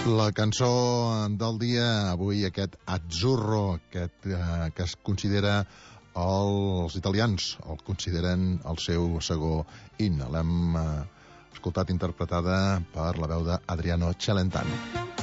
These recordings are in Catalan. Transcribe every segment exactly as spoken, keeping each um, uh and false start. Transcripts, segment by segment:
La cançó del dia, avui aquest Azzurro, aquest, eh, que es considera, els italians el consideren el seu segon himne. L'hem eh, escoltat interpretada per la veu d'Adriano Celentano.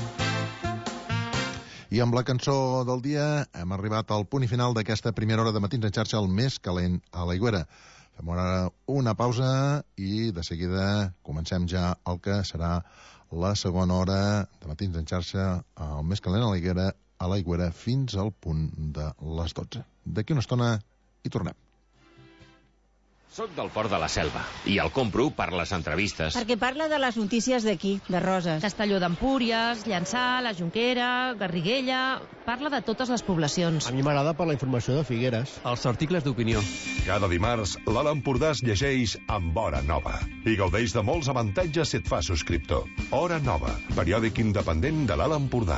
I amb la cançó del dia hem arribat al punt i final d'aquesta primera hora de Matins en xarxa, el més calent a l'Aigüera. Fem ara una pausa i de seguida comencem ja el que serà la segona hora de Matins en xarxa, el més calent a l'Aigüera, a l'Aigüera fins al punt de les dotze. D'aquí una estona hi tornem. Soc del Port de la Selva i el compro per les entrevistes. Perquè parla de les notícies d'aquí, de Roses. Castelló d'Empúries, Llançà, la Jonquera, Garriguella... Parla de totes les poblacions. A mi m'agrada per la informació de Figueres. Els articles d'opinió. Cada dimarts, l'Alt Empordà es llegeix amb Hora Nova i gaudeix de molts avantatges si et fa subscriptor. Hora Nova, periòdic independent de l'Alt Empordà.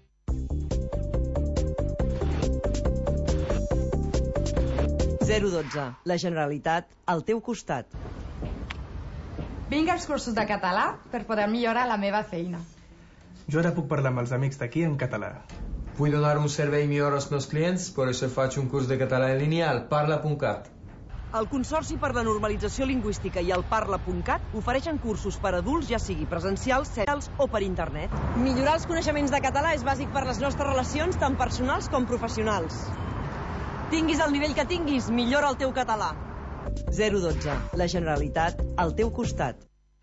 zero dotze. La Generalitat al teu costat. Vinc als cursos de català per poder millorar la meva feina. Jo ara puc parlar amb els amics d'aquí en català. Vull donar un servei millor als meus clients, per això faig un curs de català en línia al parla punt cat. El Consorci per la Normalització Lingüística i el parla punt cat ofereixen cursos per adults, ja sigui presencials, serials o per internet. Millorar els coneixements de català és bàsic per les nostres relacions, tant personals com professionals. Tinguis el nivell que tinguis, millora el teu català. zero dotze. La Generalitat al teu costat.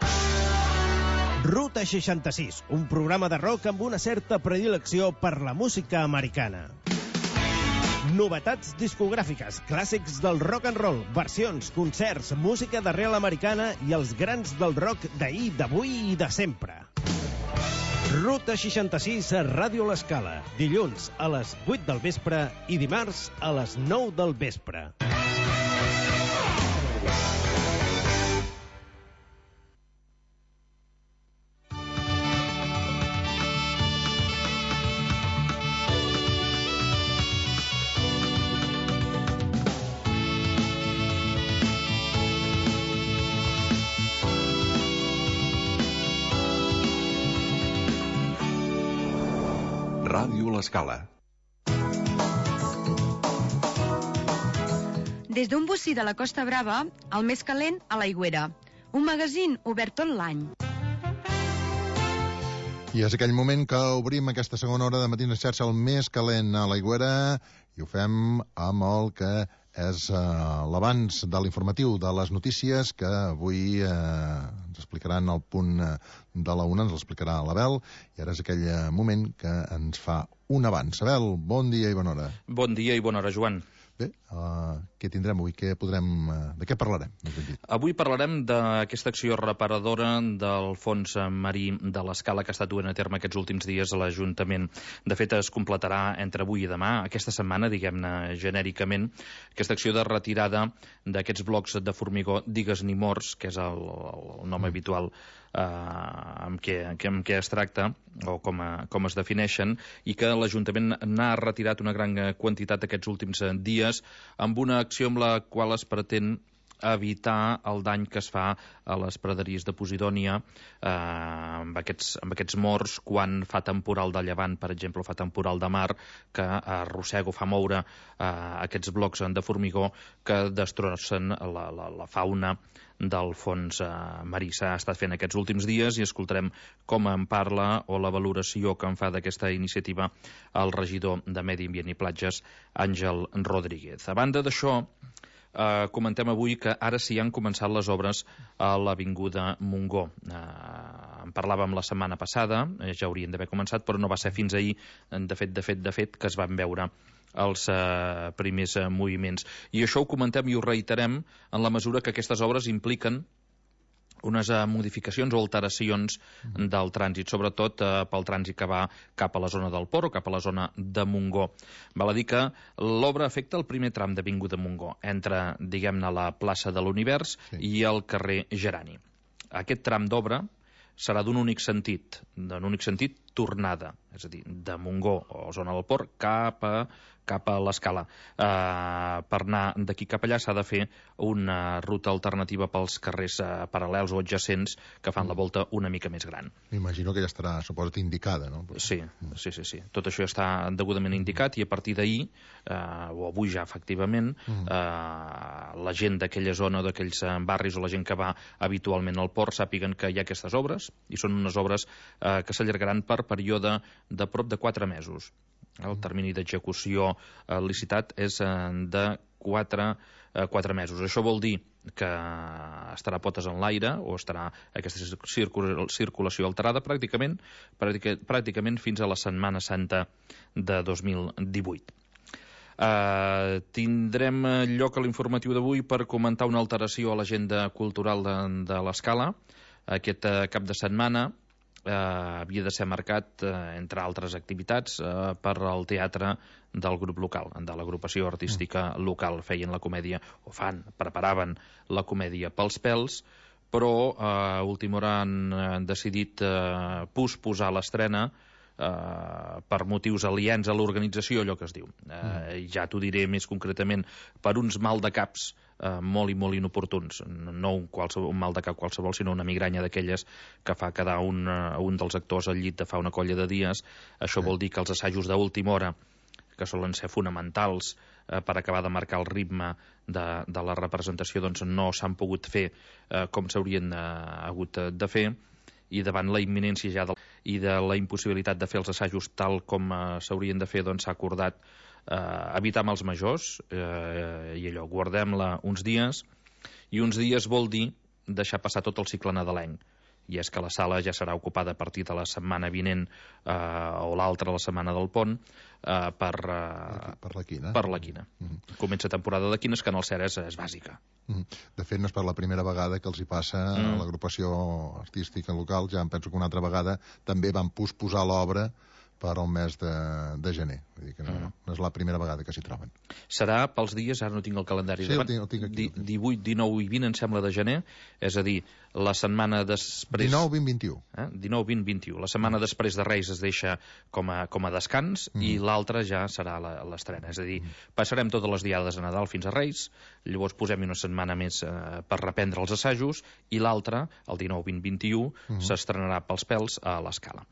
Ruta seixanta-sis, un programa de rock amb una certa predilecció per la música americana. Novetats discogràfiques, clàssics del rock and roll, versions, concerts, música d'arrel americana i els grans del rock d'ahir, d'avui i de sempre. Ruta seixanta-sis a Ràdio L'Escala, dilluns a les vuit del vespre i dimarts a les nou del vespre. Ràdio L'Escala. Des d'un bocí de la Costa Brava, el més calent a l'Aigüera. Un magazín obert tot l'any. I és aquell moment que obrim aquesta segona hora de Matins en xarxa, el més calent a l'Aigüera, i ho fem amb el que és uh, l'abans de l'informatiu de les notícies que avui uh, ens explicaran al punt uh, de la una, ens l'explicarà l'Abel, i ara és aquell uh, moment que ens fa un abans. Abel, bon dia i bona hora. Bon dia i bona hora, Joan. Bé, uh, què tindrem avui? Què podrem, uh, de què parlarem? Avui parlarem d'aquesta acció reparadora del fons marí de l'Escala que ha estat duent a terme aquests últims dies a l'Ajuntament. De fet, es completarà entre avui i demà, aquesta setmana, diguem-ne genèricament, aquesta acció de retirada d'aquests blocs de formigó digues ni morts, que és el, el nom mm. habitual eh, amb, què, amb què es tracta o com, a, com es defineixen, i que l'Ajuntament n'ha retirat una gran quantitat aquests últims dies amb una acció amb la qual es pretén evitar el dany que es fa a les praderies de Posidònia eh, amb, aquests, amb aquests morts quan fa temporal de llevant, per exemple, o fa temporal de mar, que arrossega o fa moure eh, aquests blocs de formigó que destrossen la, la, la fauna del fons eh, marí. S'ha estat fent aquests últims dies i escoltarem com en parla o la valoració que en fa d'aquesta iniciativa el regidor de Medi Ambient i Platges, Àngel Rodríguez. A banda d'això, Uh, comentem avui que ara sí han començat les obres a l'Avinguda Montgó. Uh, en parlàvem la setmana passada, eh, ja haurien d'haver començat, però no va ser fins ahir, de fet, de fet, de fet, que es van veure els uh, primers uh, moviments. I això ho comentem i ho reiterem en la mesura que aquestes obres impliquen unes uh, modificacions o alteracions del trànsit, sobretot uh, pel trànsit que va cap a la zona del Port o cap a la zona de Montgó. Val a dir que l'obra afecta el primer tram d'Avinguda Montgó, entre, diguem-ne, la plaça de l'Univers sí. i el carrer Gerani. Aquest tram d'obra serà d'un únic sentit, d'un únic sentit tornada, és a dir, de Montgó o zona del port cap a cap a l'Escala. Uh, per anar d'aquí cap allà s'ha de fer una ruta alternativa pels carrers uh, paral·lels o adjacents que fan la volta una mica més gran. M'imagino que ja estarà, suposo, indicada, no? Sí, sí, sí, sí. Tot això està degudament indicat i a partir d'ahir, uh, o avui ja efectivament, uh, la gent d'aquella zona, d'aquells barris o la gent que va habitualment al port sàpiguen que hi ha aquestes obres i són unes obres uh, que s'allargaran per període de prop de quatre mesos. El termini d'execució eh, licitat és eh, de quatre mesos. Això vol dir que estarà potes en l'aire o estarà aquesta circul circulació alterada pràcticament, pràcticament fins a la Setmana Santa de dos mil divuit. Uh, tindrem lloc a l'informatiu d'avui per comentar una alteració a l'agenda cultural de, de l'Escala. Aquest uh, cap de setmana Uh, havia de ser marcat, uh, entre altres activitats, uh, per al teatre del grup local, de l'agrupació artística local. Feien la comèdia, o fan, preparaven la comèdia pels pèls, però uh, a última hora han uh, decidit uh, posposar l'estrena uh, per motius aliens a l'organització, allò que es diu. Uh, ja t'ho diré més concretament, per uns mal de caps Uh, molt i molt inoportuns, no un, un mal de cap qualsevol, sinó una migranya d'aquelles que fa quedar un, uh, un dels actors al llit de fa una colla de dies. Això sí. Vol dir que els assajos d'última hora, que solen ser fonamentals uh, per acabar de marcar el ritme de, de la representació, doncs no s'han pogut fer uh, com s'haurien uh, hagut de fer, i davant la imminència ja de, i de la impossibilitat de fer els assajos tal com uh, s'haurien de fer, doncs s'ha acordat Uh, evitar amb els majors uh, i allò, guardem-la uns dies, i uns dies vol dir deixar passar tot el cicle nadalenc, i és que la sala ja serà ocupada a partir de la setmana vinent uh, o l'altra, la setmana del pont, uh, per, uh, per la quina, per la quina. Mm -hmm. Comença temporada de quines, que en el cert és, és bàsica. Mm -hmm. De fet, no és per la primera vegada que els hi passa mm. a l'agrupació artística local. Ja em penso que una altra vegada també van posposar l'obra per al mes de, de gener. Vull dir que no, mm. no és la primera vegada que s'hi troben. Serà pels dies, ara no tinc el calendari sí, davant, el tinc, el tinc aquí, divuit, dinou i vint, em sembla, de gener, és a dir, la setmana després... dinou, vint, vint-i-u. Eh? dinou, vint, vint-i-u. La setmana mm. després de Reis es deixa com a, com a descans mm. i l'altra ja serà l'estrena. És a dir, mm. passarem totes les diades a Nadal fins a Reis, llavors posem una setmana més eh, per reprendre els assajos, i l'altra, el dinou, vint, vint-i-u, mm. s'estrenarà pels pèls a l'Escala.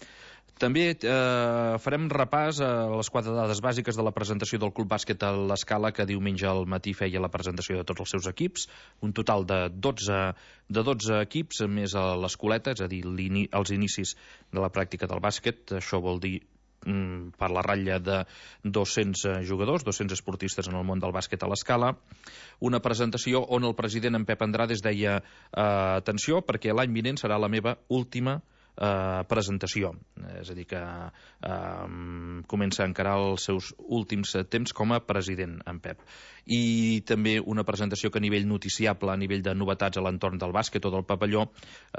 També eh, farem repàs a les quatre dades bàsiques de la presentació del Club Bàsquet a l'Escala, que diumenge al matí feia la presentació de tots els seus equips, un total de dotze, de dotze equips, més a l'Escoleta, és a dir, els inicis de la pràctica del bàsquet. Això vol dir mm, per la ratlla de dos-cents jugadors, dos-cents esportistes en el món del bàsquet a l'Escala. Una presentació on el president, en Pep Andrades, deia eh, atenció, perquè l'any vinent serà la meva última Uh, presentació, és a dir que uh, comença a encarar els seus últims temps com a president, en Pep. I també una presentació que a nivell noticiable, a nivell de novetats a l'entorn del bàsquet o del pavelló,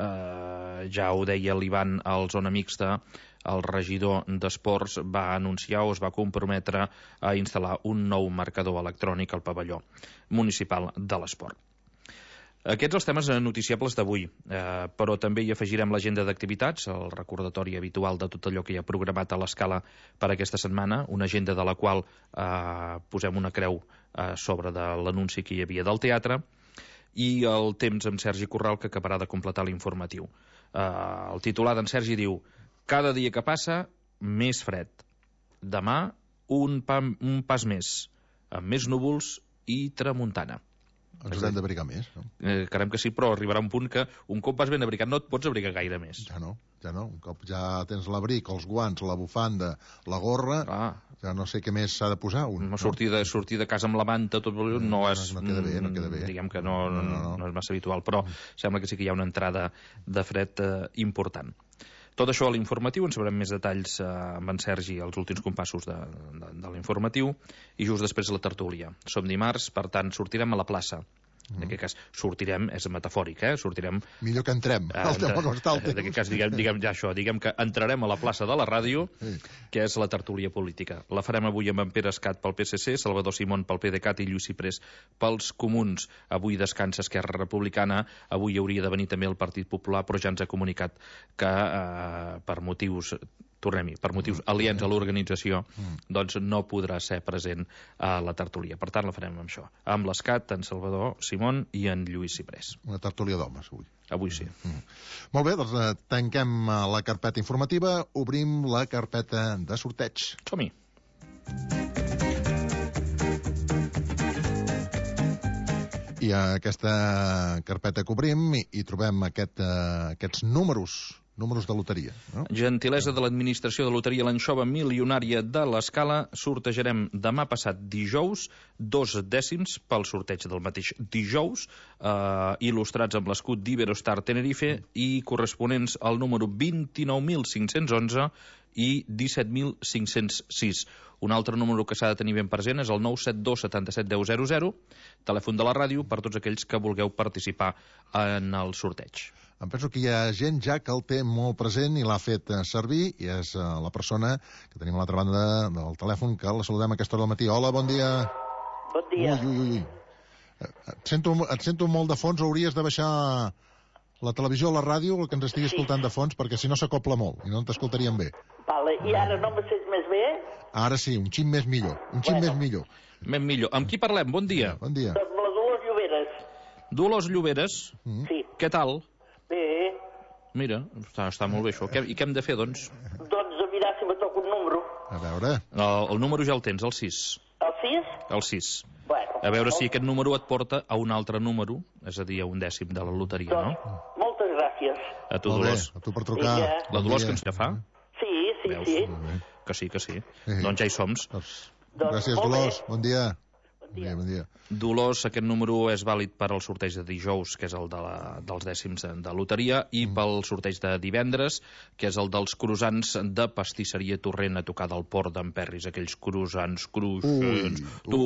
uh, ja ho deia l'Ivan al Zona Mixta, el regidor d'Esports va anunciar o es va comprometre a instal·lar un nou marcador electrònic al pavelló municipal de l'esport. Aquests els temes noticiables d'avui, eh, però també hi afegirem l'agenda d'activitats, el recordatori habitual de tot allò que hi ha programat a l'Escala per aquesta setmana, una agenda de la qual eh, posem una creu eh, sobre de l'anunci que hi havia del teatre, i el temps amb Sergi Corral, que acabarà de completar l'informatiu. Eh, el titular d'en Sergi diu: cada dia que passa, més fred. Demà, un, pa, un pas més, amb més núvols i tramuntana. Ens haurem d'abrigar més, no? Eh, caram que sí, però arribarà un punt que un cop vas ben abrigat no et pots abrigar gaire més. Ja no, ja no. Un cop ja tens l'abric, els guants, la bufanda, la gorra, ah. ja no sé què més s'ha de posar. Un, no, sortir, de, sortir de casa amb la manta, tot no, no és... No, no queda bé, no queda bé. Diguem que no, no, no, no. no és massa habitual, però mm. sembla que sí que hi ha una entrada de fred eh, important. Tot això a l'informatiu, en sabrem més detalls eh, amb en Sergi als últims compassos de, de, de l'informatiu, i just després la tertúlia. Som dimarts, per tant, sortirem a la plaça. En aquest cas, sortirem, és metafòric, eh? Sortirem... Millor que entrem, eh, el tema com està el En aquest cas, diguem, diguem ja això, diguem que entrarem a la plaça de la ràdio, sí. que és la tertúlia política. La farem avui amb en Pere Escat pel P S C, Salvador Simón pel PDeCAT i Lluís Ciprés pels Comuns. Avui descansa Esquerra Republicana, avui hauria de venir també el Partit Popular, però ja ens ha comunicat que eh, per motius... tornem-hi, per motius aliens a l'organització, doncs no podrà ser present a la tertúlia. Per tant, la farem amb això. Amb l'Escat, en Salvador Simón i en Lluís Ciprés. Una tertúlia d'homes, avui. Avui sí. Mm. Molt bé, doncs eh, tanquem la carpeta informativa, obrim la carpeta de sorteig. Som-hi. I a aquesta carpeta que obrim hi, hi trobem aquest, uh, aquests números números de loteria. No? Gentilesa de l'administració de loteria l'anxova milionària de l'Escala. Sortejarem demà passat dijous dos dècims pel sorteig del mateix dijous, eh, il·lustrats amb l'escut d'Iberostar Tenerife i corresponents al número vint-i-nou mil cinc-cents onze i disset mil cinc-cents sis. Un altre número que s'ha de tenir ben present és el nou set dos set set deu zero zero, telèfon de la ràdio per tots aquells que vulgueu participar en el sorteig. Em penso que hi ha gent ja que el té molt present i l'ha fet servir, i és uh, la persona que tenim a l'altra banda del telèfon, que la saludem a aquesta hora del matí. Hola, bon dia. Bon dia. Ui, ui, ui. Et sento, et sento molt de fons, hauries de baixar la televisió o la ràdio, el que ens estigui sí. escoltant de fons, perquè si no s'acopla molt i no t'escoltaríem bé. Vale, i ara no me sents més bé? Ara sí, un xic més millor, un xic bueno. més millor. Ben millor. Amb qui parlem? Bon dia. Bon dia. Amb la Dolors Lloberes. Dolors Lloberes? Mm. Sí. Què tal? Bé. Mira, està, està molt bé això. Què, I què hem de fer, doncs? Doncs a mirar si me toca un número. A veure. El, el número ja el tens, el sis. El sis? El sis. Bueno. A veure si aquest número et porta a un altre número, és a dir, a un dècim de la loteria, doncs, no? Moltes gràcies. A tu, Dolors. A tu per trucar. Ja. La Dolors que ens ja fa? Sí, sí, Veus? sí. Que sí, que sí. sí. Doncs ja hi som. Doncs, gràcies, Dolors. Bon dia. Bon dia. Bon dia. Dolors, aquest número és vàlid per al sorteig de dijous, que és el de la, dels dècims de loteria, i mm. pel sorteig de divendres, que és el dels croissants de pastisseria Torrent a tocar del Port d'en Perris, aquells croissants cruixents,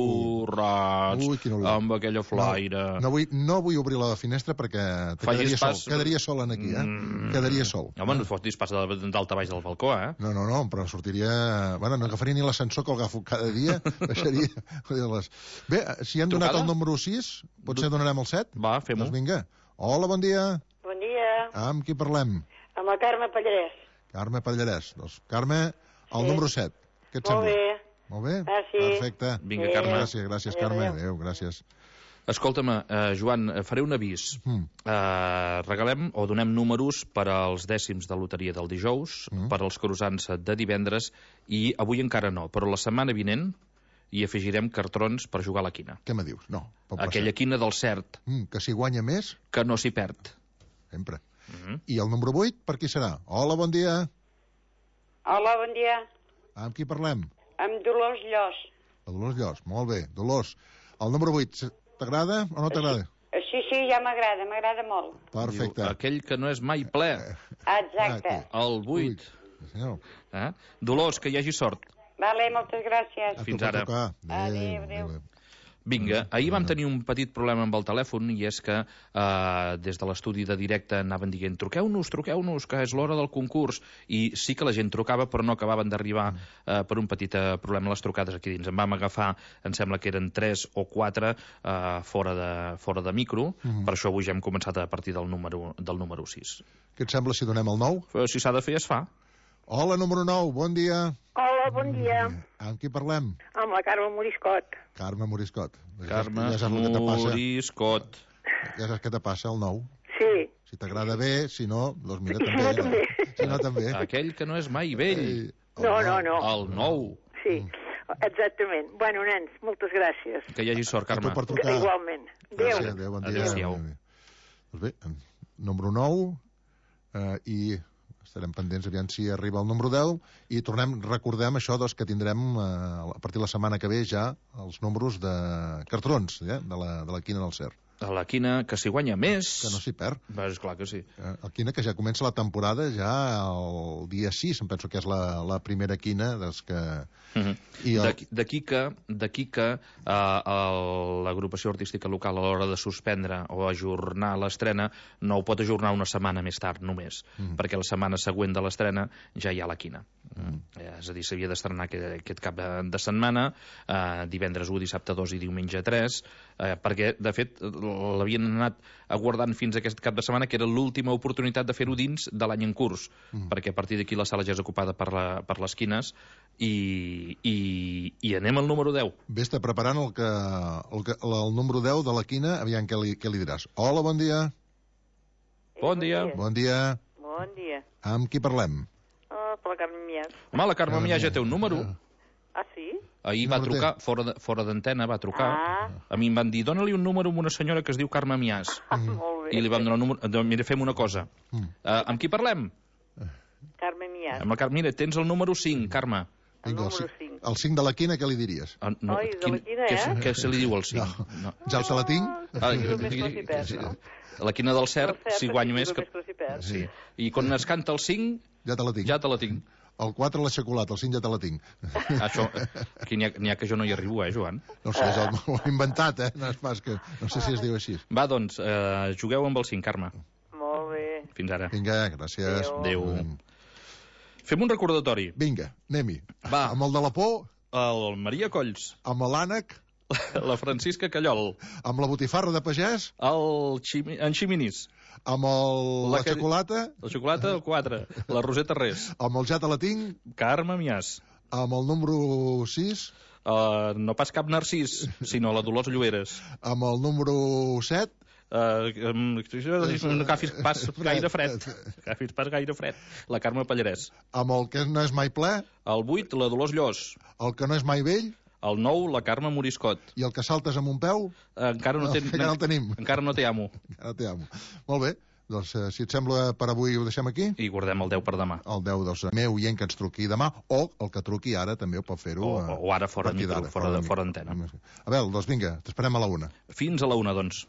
torrats, ui, amb aquella flaire... No, no, vull, no vull obrir la finestra perquè quedaria sol, quedaria sol en aquí, eh? Mm. Quedaria sol. Home, no et fotis pas d'alta baix del balcó, eh? No, no, no, però sortiria... Bueno, no agafaria ni l'ascensor que agafo cada dia, baixaria... les... Bé, si hem donat el número sis, potser donarem el set? Va, fem-ho. Doncs vinga. Hola, bon dia. Bon dia. Amb qui parlem? Amb la Carme Pallarès. Carme Pallarès. Doncs, Carme, el sí. número set. Què et Molt sembla? Bé. Molt bé? Ah, sí. Perfecte. Vinga, Carme. Gràcies, gràcies, Carme. Adéu, gràcies. Escolta'm, eh, Joan, faré un avís. Mm. Eh, regalem o donem números per als dècims de loteria del dijous, mm. per als croissants de divendres, i avui encara no, però la setmana vinent i afegirem cartrons per jugar a la quina. Què me dius? No. Aquella quina del cert. Mm, que si guanya més... Que no s'hi perd. Sempre. Mm -hmm. I el número vuit, per qui serà? Hola, bon dia. Hola, bon dia. Amb qui parlem? Amb Dolors Llos. La Dolors Llos, molt bé. Dolors, el número vuit, t'agrada o no t'agrada? Sí, sí, ja m'agrada, m'agrada molt. Perfecte. Diu, aquell que no és mai ple. Exacte. El vuit. Senyor. Eh? Dolors, que hi hagi sort. Vale, moltes gràcies. Fins ara. Adéu, adéu. Vinga, ahir vam tenir un petit problema amb el telèfon, i és que eh, des de l'estudi de directe anaven dient truqueu-nos, truqueu-nos, que és l'hora del concurs, i sí que la gent trucava però no acabaven d'arribar eh, per un petit eh, problema a les trucades aquí dins. En vam agafar, em sembla que eren tres o quatre eh, fora, de, fora de micro, mm-hmm. per això avui ja hem començat a partir del número, del número sis. Què et sembla si donem el nou? Si s'ha de fer, es fa. Hola, número nou, bon dia. Hola, bon dia. Amb qui parlem? Amb la Carme Moriscot. Carme Moriscot. Carme ja Moriscot. Ja saps què te passa, el nou? Sí. Si t'agrada bé, si no, doncs mira, també. Si no, també. Si no, també. Aquell que no és mai vell. No, no, no. El nou. Sí, exactament. Bueno, nens, moltes gràcies. Que hi hagi sort, Carme. Per trucar. Igualment. Adéu. Gràcies, adéu, bon dia. Adéu. Doncs bé, número nou, eh, i... estarem pendents aviam si arriba el número deu i tornem, recordem això doncs, que tindrem eh, a partir de la setmana que ve ja els números de cartrons eh, de, la, de la quina del cert. La quina, que s'hi guanya més... Que no s'hi perd. Va, és clar que sí. La quina, que ja comença la temporada, ja el dia sis, em penso que és la, la primera quina des que... Uh-huh. el... D'aquí que, d'aquí que uh, l'agrupació artística local a l'hora de suspendre o ajornar l'estrena no ho pot ajornar una setmana més tard només, uh-huh. perquè la setmana següent de l'estrena ja hi ha la quina. Uh-huh. Eh, és a dir, s'havia d'estrenar aquest, aquest cap de setmana, uh, divendres u, dissabte dos i diumenge tres, uh, perquè, de fet, l'havien anat aguardant fins a aquest cap de setmana, que era l'última oportunitat de fer-ho dins de l'any en curs, uh-huh. perquè a partir d'aquí la sala ja és ocupada per, la, per les quines, i, i, i anem al número deu. Vés-te preparant el, que, el, que, el número deu de la quina, aviam què li, què li diràs. Hola, bon dia. Bon dia. Bon dia. Bon dia. Amb qui parlem? Oh, per la Carme Mias. Home, la Carme Mias ja té un número. Ah, sí? Ahir va trucar, fora, de, fora d'antena va trucar. Ah. A mi em van dir, dóna-li un número a una senyora que es diu Carme Mias. Ah, mm. Molt bé. I li vam donar un número. Mira, fem una cosa. Mm. Uh, amb qui parlem? Carme Mias. Amb la Carme. Mira, tens el número cinc, Carme. El número cinc. El cinc de la quina, què li diries? Ah, no, Oi, de la quina, eh? Què, què se li diu al cinc? No. No. Ja se la tinc? Ah, sí, no? La quina del cert, si guanyo més... Que... Sí. I quan es canta el cinc... Ja te la tinc. Ja te la tinc. El quatre la xocolata, el cinc ja te la tinc. Això, aquí n'hi ha, n'hi ha que jo no hi arribo, eh, Joan? No sé, ja ho he inventat, eh? No és pas que... No sé si es diu així. Va, doncs, eh, jugueu amb el cinc, Carme. Molt bé. Fins ara. Vinga, gràcies. Adéu. Adéu. Fem un recordatori. Vinga, anem-hi. Va. Amb el de la por. El Maria Colls. Amb l'ànec. La Francisca Callol. Amb la botifarra de pagès. El ximi... En Ximinís. Amb el... la, la que... xocolata. La xocolata, el quatre. La Roseta Res. Amb el ja te la tinc. Carme Mias. Amb el número sis. Uh, no pas cap Narcís, sinó la Dolors Lloberes. Amb el número set. Uh, um, no agafis pas gaire fred. Agafis pas gaire fred. La Carme Pallarès. Amb el que no és mai ple. El vuit, la Dolors Llos. El que no és mai vell. El nou, la Carme Moriscot. I el que saltes amb un peu? Uh, encara no, no, ten... encara no el tenim. Encara no té amo. Encara té amo. Molt bé. Doncs, eh, si et sembla, per avui ho deixem aquí. I guardem el deu per demà. El deu, doncs, meu oient que ens truqui demà, o el que truqui ara també ho pot fer-ho. O, o ara fora micro, fora, fora, de, fora antena. A veure, doncs vinga, t'esperem a la una. Fins a la una, doncs.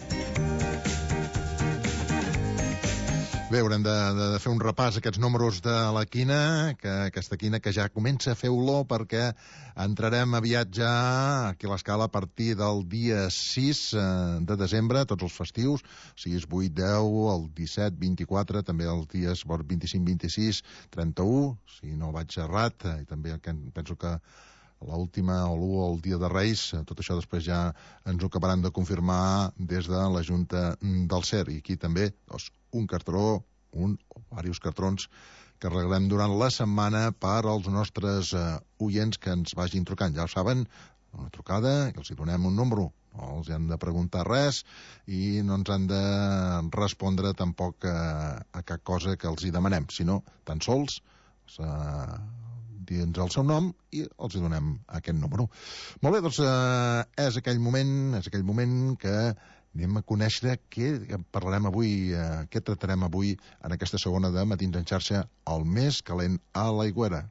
Bé, haurem de, de, de fer un repàs a aquests números de la quina, que aquesta quina que ja comença a fer olor, perquè entrarem aviat ja aquí a l'Escala a partir del dia sis de desembre, tots els festius, sis, vuit, deu, el disset, vint-i-quatre, també els dies vint-i-cinc, vint-i-sis, trenta-u, si no vaig errat, i també penso que l'última o l'u, el dia de Reis, tot això després ja ens ho acabaran de confirmar des de la Junta del C E R. I aquí també doncs, un cartró, un o diversos cartrons que arreglarem durant la setmana per als nostres eh, oients que ens vagin trucant. Ja ho saben, una trucada, que els hi donem un número. No els han de preguntar res i no ens han de respondre tampoc a, a cap cosa que els hi demanem, sinó tan sols eh, dins el seu nom i els hi donem aquest número. Molt bé, doncs eh, és aquell moment, és aquell moment que anem a conèixer què parlarem avui, eh, què tratarem avui en aquesta segona de Matins en xarxa, el més calent a l'Aigüera.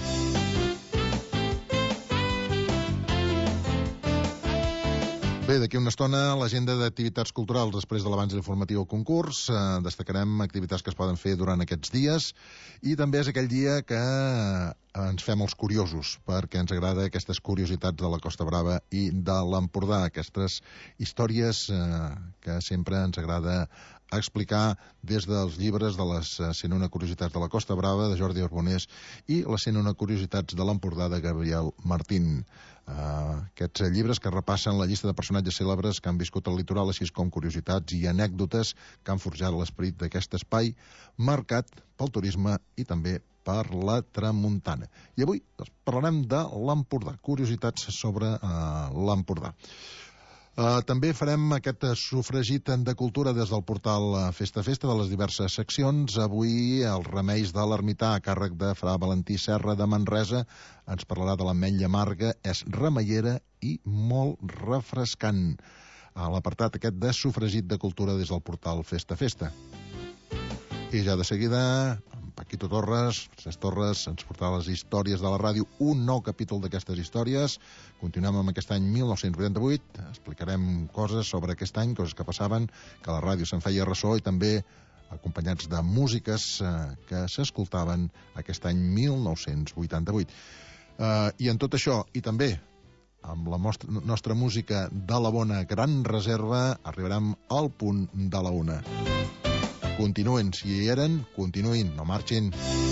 Bé, d'aquí una estona l'agenda d'activitats culturals després de l'abans informatiu al concurs. Eh, destacarem activitats que es poden fer durant aquests dies i també és aquell dia que ens fem els curiosos, perquè ens agrada aquestes curiositats de la Costa Brava i de l'Empordà, aquestes històries eh, que sempre ens agrada explicar des dels llibres de les cent una curiositats de la Costa Brava, de Jordi Arbonés, i les cent una curiositats de l'Empordà, de Gabriel Martín. Uh, aquests llibres que repassen la llista de personatges cèlebres que han viscut al litoral, així com curiositats i anècdotes que han forjat l'esperit d'aquest espai marcat pel turisme i també per la tramuntana. I avui doncs, parlarem de l'Empordà, curiositats sobre uh, l'Empordà. Uh, també farem aquest sofregit de cultura des del portal Festa Festa de les diverses seccions. Avui els remeis de l'ermità a càrrec de Fra Valentí Serra de Manresa ens parlarà de l'ametlla amarga, és remeiera i molt refrescant. A l'apartat aquest de sofregit de cultura des del portal Festa Festa. I ja de seguida, amb Quito Torres, Francesc Torres, ens portarà les històries de la ràdio, un nou capítol d'aquestes històries. Continuem amb aquest any mil nou-cents vuitanta-vuit, explicarem coses sobre aquest any, coses que passaven, que la ràdio se'n feia ressò, i també acompanyats de músiques eh, que s'escoltaven aquest any mil nou-cents vuitanta-vuit. Eh, I en tot això, i també amb la nostra, nostra música de la bona Gran Reserva, arribarem al punt de la una. Continuïn, si hi eren, continuïn, no marxin.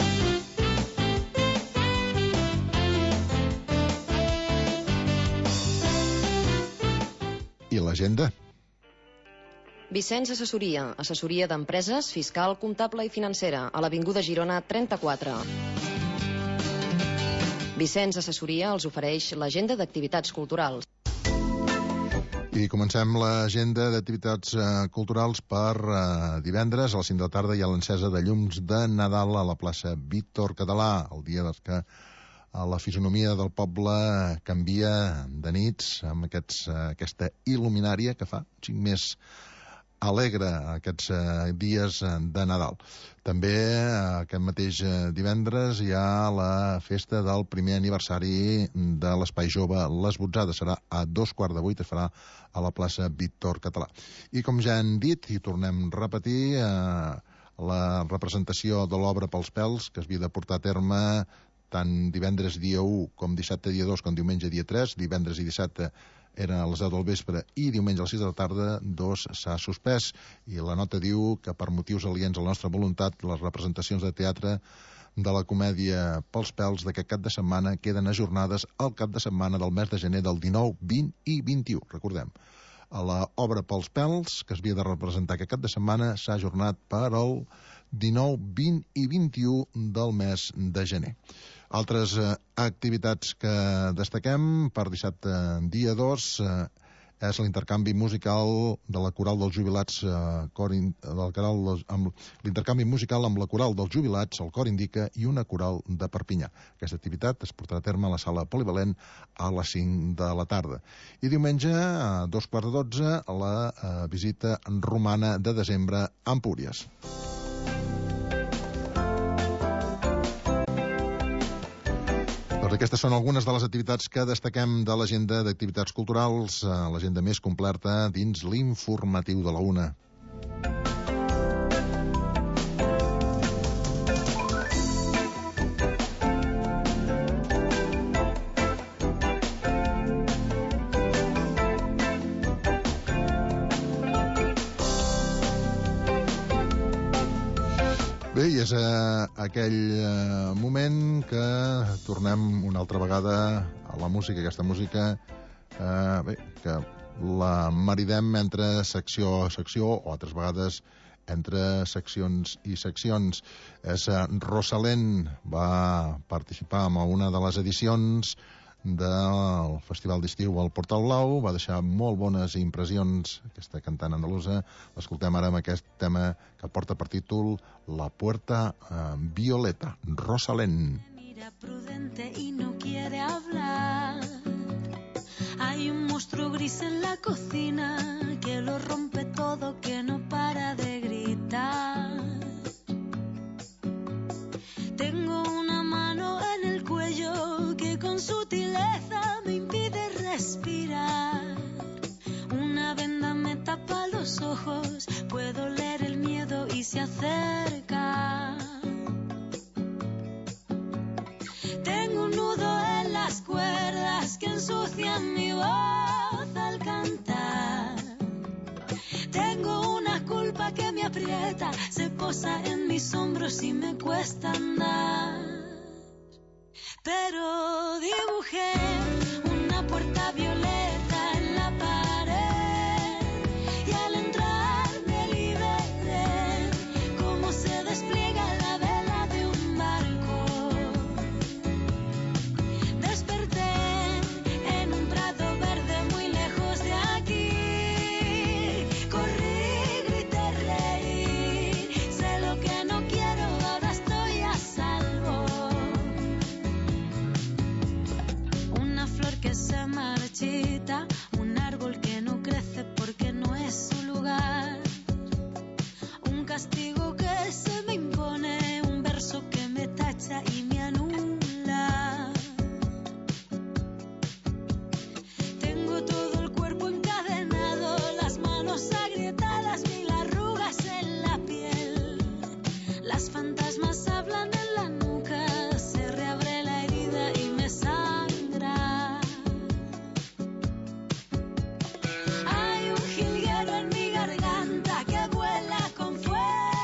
I l'agenda? Vicenç Assessoria, assessoria d'empreses, fiscal, comptable i financera, a l'Avinguda Girona trenta-quatre. Vicenç Assessoria els ofereix l'agenda d'activitats culturals. I comencem l'agenda d'activitats eh, culturals per eh, divendres. A les cinc de la tarda hi ha l'encesa de llums de Nadal a la plaça Víctor Català, el dia des que la fisonomia del poble canvia de nits amb aquests, eh, aquesta il·luminària que fa cinc més alegre aquests eh, dies de Nadal. També eh, aquest mateix eh, divendres hi ha la festa del primer aniversari de l'Espai Jove Les Botzades. Serà a dos quarts de vuit, es farà a la plaça Víctor Català. I com ja hem dit, i tornem a repetir, eh, la representació de l'obra Pels Pèls, que es havia de portar a terme tant divendres dia u com dissabte dia dos com diumenge dia tres, divendres i dissabte eren a les deu del vespre i diumenge a les sis de la tarda, dos s'ha suspès. I la nota diu que per motius aliens a la nostra voluntat, les representacions de teatre de la comèdia Pels Pèls d'aquest cap de setmana queden ajornades al cap de setmana del mes de gener del dinou, vint i vint-i-u. Recordem, a l'obra Pels Pèls, que es havia de representar aquest cap de setmana, s'ha ajornat per al dinou, vint i vint-i-u del mes de gener. Altres eh, activitats que destaquem per dissabte dia dos eh, és l'intercanvi musical de la Coral dels Jubilats, eh, cor in, del coral, amb, l'intercanvi musical amb la Coral dels Jubilats, el Cor Indica, i una coral de Perpinyà. Aquesta activitat es portarà a terme a la sala polivalent a les cinc de la tarda. I diumenge, a dos quarts de dotze, la eh, visita romana de desembre a Empúries. Doncs aquestes són algunes de les activitats que destaquem de l'agenda d'activitats culturals, l'agenda més completa dins l'informatiu de la una. Bé, i és eh, aquell eh, moment que tornem una altra vegada a la música, aquesta música eh, bé, que la maridem entre secció a secció, o altres vegades entre seccions i seccions. És eh, Rosalén, va participar en una de les edicions del Festival d'Estiu al Portal Blau, va deixar molt bones impressions aquesta cantant andalusa. L'escoltem ara amb aquest tema que porta per títol La Puerta eh, Violeta, Rosalén. Mira prudente y no quiere hablar. Hay un monstruo gris en la cocina que lo rompe todo, que no para de gritar. Tengo una mano en el cuello que con sutileza me impide respirar. Una venda me tapa los ojos, puedo leer el miedo y se acerca. Tengo un nudo en las cuerdas que ensucian mi voz al cantar. Tengo una culpa que me aprieta, se posa en mis hombros y me cuesta andar. Pero dibujé una puerta violeta en la pared y al entrar me liberé, como se despliega la vela de un barco. Desperté en un prado verde muy lejos de aquí. Corrí, grité, reí, sé lo que no quiero, ahora estoy a salvo. Una Las fantasmas hablan en la nuca, se reabre la herida y me sangra. Hay un jilguero en mi garganta que vuela con fuerza.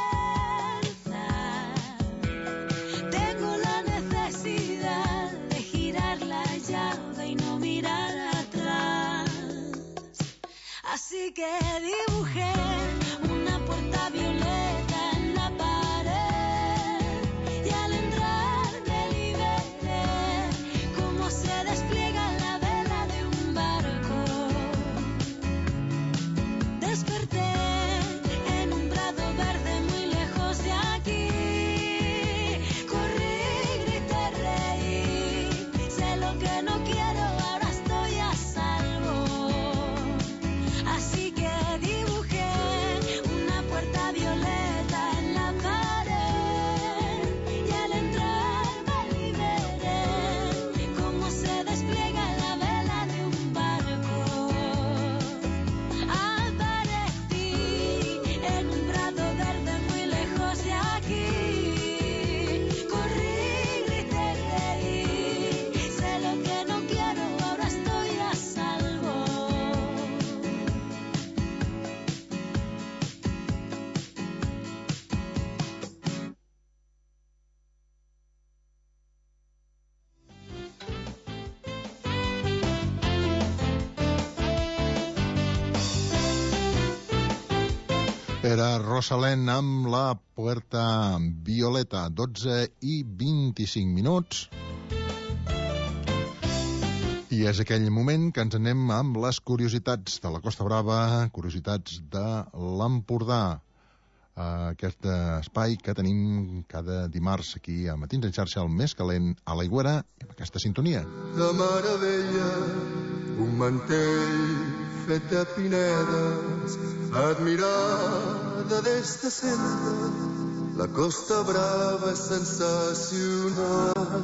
Tengo la necesidad de girar la llave y no mirar atrás. Así que dibujé una puerta violeta en la pared y al entrar me liberé como se despliega la vela de un barco. Desperté en un prado verde muy lejos de aquí. Corrí, grité, reí. Sé lo que no quiero, ahora estoy a salvo. Así que dibujé una puerta violeta en la pared y al entrar me liberé como se despliega la vela de un barco. Aparecí en un prado verde muy lejos de aquí. Corrí, grité, reí. Sé lo que no quiero, ahora estoy a salvo. Era Rosalén amb la Puerta Violeta, dotze i vint-i-cinc minuts. I és aquell moment que ens anem amb les curiositats de la Costa Brava, curiositats de l'Empordà. Aquest espai que tenim cada dimarts aquí a Matins en xarxa, el més calent a l'Aigüera, i amb aquesta sintonia. De meravella, un mantell fet de pinedes, admirada des de sempre, la Costa Brava és sensacional.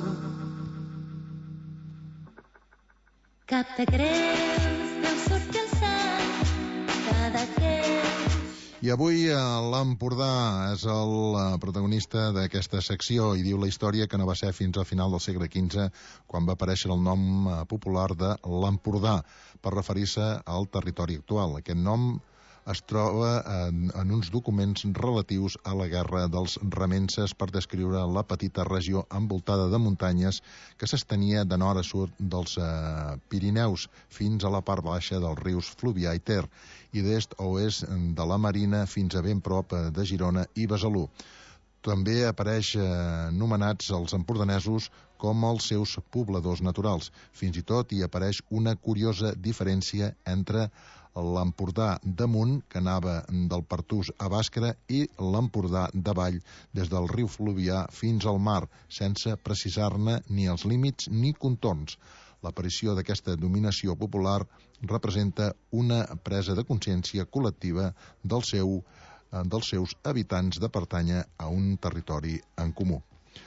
Que te creus, Déu surt el sant, cada que... I avui l'Empordà és el protagonista d'aquesta secció i diu la història que no va ser fins al final del segle quinze quan va aparèixer el nom popular de l'Empordà per referir-se al territori actual. Aquest nom es troba en, en uns documents relatius a la guerra dels remences per descriure la petita regió envoltada de muntanyes que s'estenia de nord a sud dels eh, Pirineus fins a la part baixa dels rius Fluvià i Ter i d'est a oest de la Marina fins a ben prop de Girona i Besalú. També apareix eh, nomenats els empordanesos com els seus pobladors naturals. Fins i tot hi apareix una curiosa diferència entre l'Empordà damunt, que anava del Pertús a Bàscara, i l'Empordà davall, des del riu Fluvià fins al mar, sense precisar-ne ni els límits ni contorns. L'aparició d'aquesta dominació popular representa una presa de consciència col·lectiva del seu, dels seus habitants de pertànyer a un territori en comú.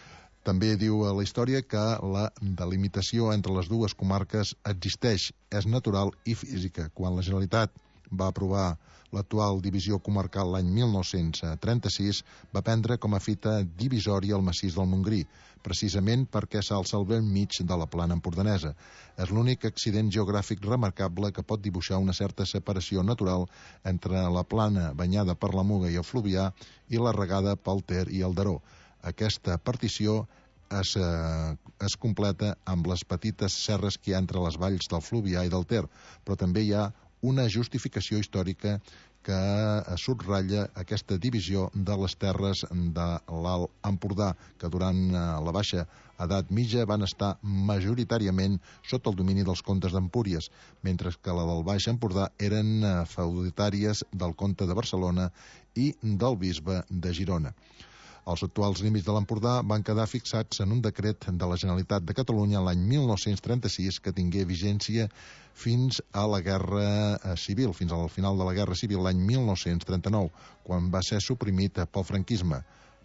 També diu a la història que la delimitació entre les dues comarques existeix, és natural i física. Quan la Generalitat va aprovar l'actual divisió comarcal l'any mil nou-cents trenta-sis, va prendre com a fita divisòria el massís del Montgrí, precisament perquè s'alça al bell mig de la plana empordanesa. És l'únic accident geogràfic remarcable que pot dibuixar una certa separació natural entre la plana banyada per la Muga i el Fluvià i la regada pel Ter i el Daró. Aquesta partició es, eh, es completa amb les petites serres que hi ha entre les valls del Fluvià i del Ter, però també hi ha una justificació històrica que subratlla aquesta divisió de les terres de l'Alt Empordà, que durant la baixa edat mitja van estar majoritàriament sota el domini dels comtes d'Empúries, mentre que la del Baix Empordà eren feudatàries del comte de Barcelona i del bisbe de Girona. Els actuals límits de l'Empordà van quedar fixats en un decret de la Generalitat de Catalunya l'any mil nou-cents trenta-sis que tingué vigència fins a la Guerra Civil, fins al final de la Guerra Civil l'any mil nou-cents trenta-nou, quan va ser suprimit pel franquisme.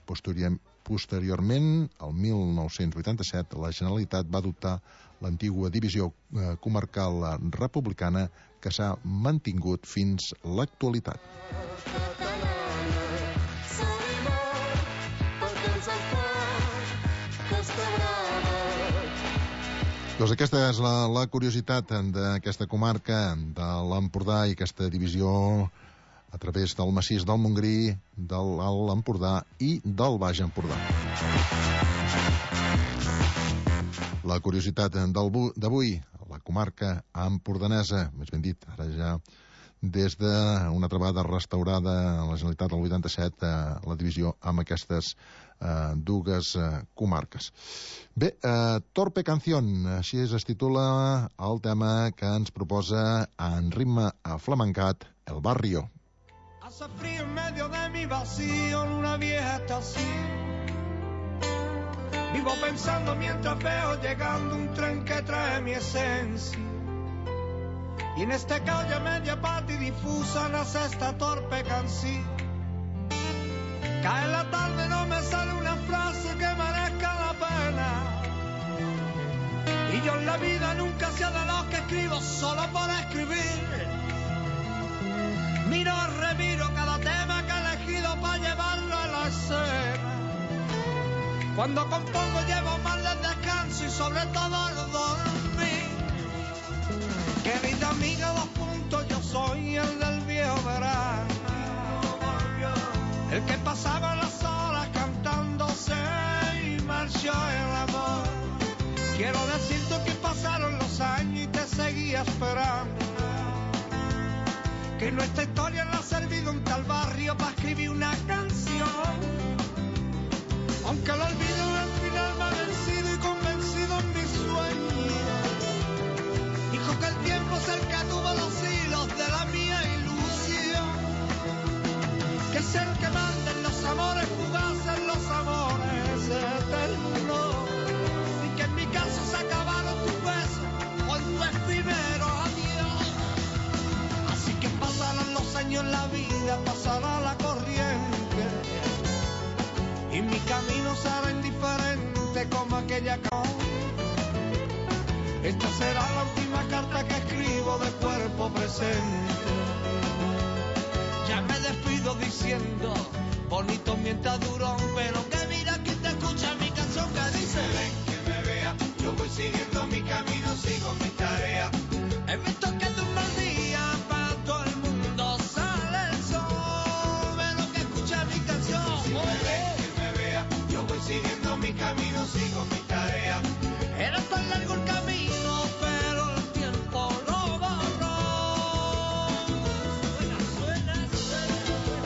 Posteriorment, el mil nou-cents vuitanta-set, la Generalitat va adoptar l'antigua divisió comarcal republicana que s'ha mantingut fins l'actualitat. Doncs aquesta és la, la curiositat d'aquesta comarca, de l'Empordà, i aquesta divisió a través del massís del Montgrí, de l'Alt Empordà i del Baix Empordà. La curiositat d'avui, la comarca empordanesa, més ben dit, ara ja des d'una trobada restaurada a la Generalitat del vuitanta-set, eh, la divisió amb aquestes eh, dues eh, comarques. Bé, eh, Torpe Canción, així es titula el tema que ens proposa en ritme flamencat El Barrio. Hace frío en medio de mi vacío en una vieja estación. Vivo pensando mientras veo llegando un tren que trae mi esencia. Y en esta calle media parte y difusa nace esta torpe canción. Cae la tarde, no me sale una frase que merezca la pena. Y yo en la vida nunca sé de los que escribo solo por escribir. Miro, remiro cada tema que he elegido para llevarlo a la escena. Cuando compongo llevo más de descanso y sobre todo el dormir. Querida amiga, dos puntos, yo soy el del viejo verano. El que pasaba las horas cantándose y marchó el amor. Quiero decirte que pasaron los años y te seguía esperando. Que nuestra historia le ha servido un tal barrio para escribir una canción. Aunque lo olvido, al final me ha vencido y convencido en mi sueño. Dijo que el tiempo es el que tuvo los hilos de la mía ilusión. Que es el que manda en los amores fugaces, los amores eternos. Y que en mi caso se acabaron tus besos con tu efímero adiós. Así que pasarán los años en la vida, pasará la corriente. Y mi camino será indiferente como aquella canción. Esta será la última carta que escribo de cuerpo presente. Ya me despido diciendo, bonito mientras duró, pero que mira que te escucha mi canción que dice: ven que me vea, yo voy siguiendo mi camino, sigo mi tarea. He visto que de un mal día para todo el mundo sale el sol, pero que escucha mi canción. Si me ven que me vea, yo voy siguiendo mi camino, sigo mi tarea. Era tan largo el camino, pero el tiempo lo borró. Suena, suena, suena.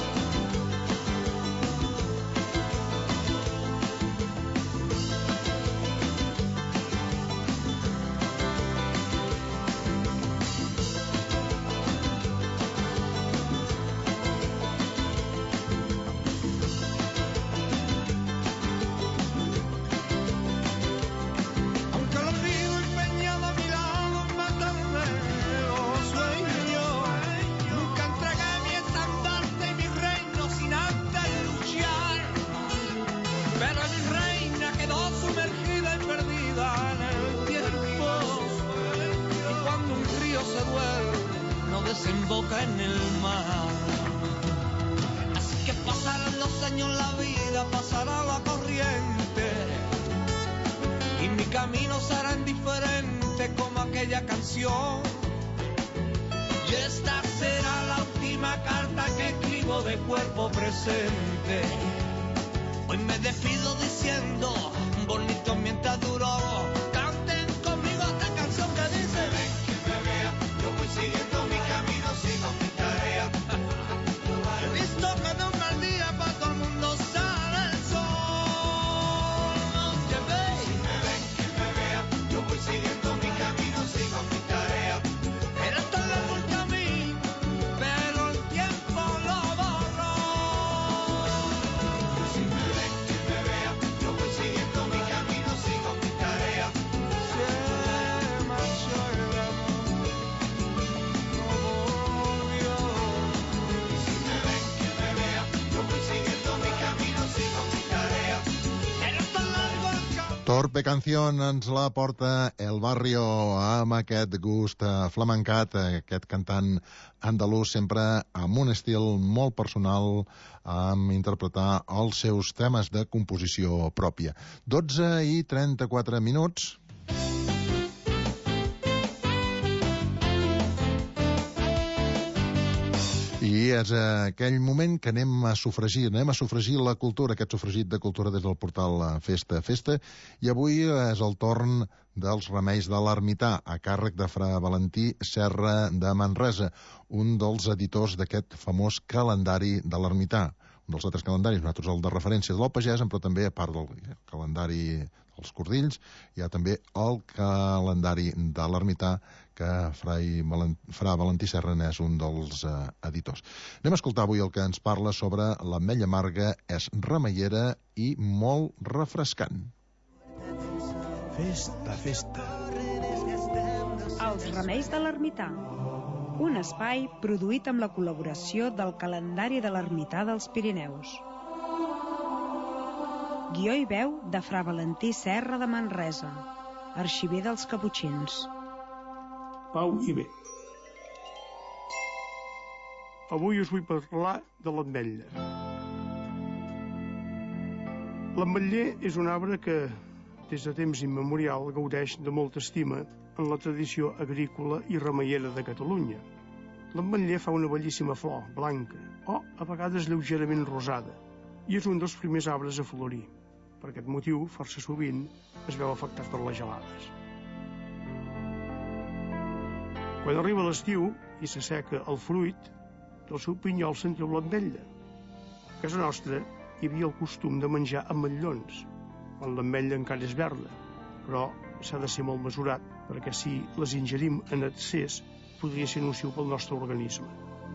Desemboca en el mar. Así que pasarán los años, la vida pasará la corriente. Y mi camino será indiferente como aquella canción. Y esta será la última carta que escribo de cuerpo presente. Hoy me despido diciendo, bonito mientras duró. Canten conmigo esta canción que dice: ven que me vea, yo voy siguiendo mi camino, sigo mi tarea. He visto que de un mal día para todo el mundo sale el sol. Que ve. Si me ven que me vea, yo voy siguiendo mi camino, sigo mi tarea. Era tan largo el camino, pero el tiempo lo borró. Si me ven que me vea, yo voy siguiendo mi camino, sigo mi tarea. Se marchó el amor. Torpe Canción ens la porta El Barrio amb aquest gust flamencat, aquest cantant andalús sempre amb un estil molt personal, amb interpretar els seus temes de composició pròpia. dotze i trenta-quatre minuts. és aquell moment que anem a sofregir, anem a sofregir la cultura, aquest sofregit de cultura des del portal Festa a Festa, i avui és el torn dels remeis de l'Ermità, a càrrec de fra Valentí Serra de Manresa, un dels editors d'aquest famós calendari de l'Ermità. Un dels altres calendaris, nosaltres el de referència de l'Alpagès, però també, a part del calendari dels Cordills, hi ha també el calendari de l'Ermità, que Frai Valent... fra Valentí Serra és un dels eh, editors. Anem a escoltar avui el que ens parla sobre l'ametlla amarga, és remeiera i molt refrescant. Festa, festa. Els remeis de l'Ermità. Un espai produït amb la col·laboració del calendari de l'Ermità dels Pirineus. Guió i veu de fra Valentí Serra de Manresa, arxiver dels Caputxins. Pau i bé. Avui us vull parlar de l'ametlla. L'ametller és un arbre que, des de temps immemorial, gaudeix de molta estima en la tradició agrícola i remeiera de Catalunya. L'ametller fa una bellíssima flor, blanca, o a vegades lleugerament rosada, i és un dels primers arbres a florir. Per aquest motiu, força sovint, es veu afectat per les gelades. Quan arriba l'estiu i s'asseca el fruit, del seu pinyol se'n treu l'ametlla. A casa nostra hi havia el costum de menjar ametllons, quan l'ametlla encara és verda, però s'ha de ser molt mesurat, perquè si les ingerim en excés podria ser nociu pel nostre organisme.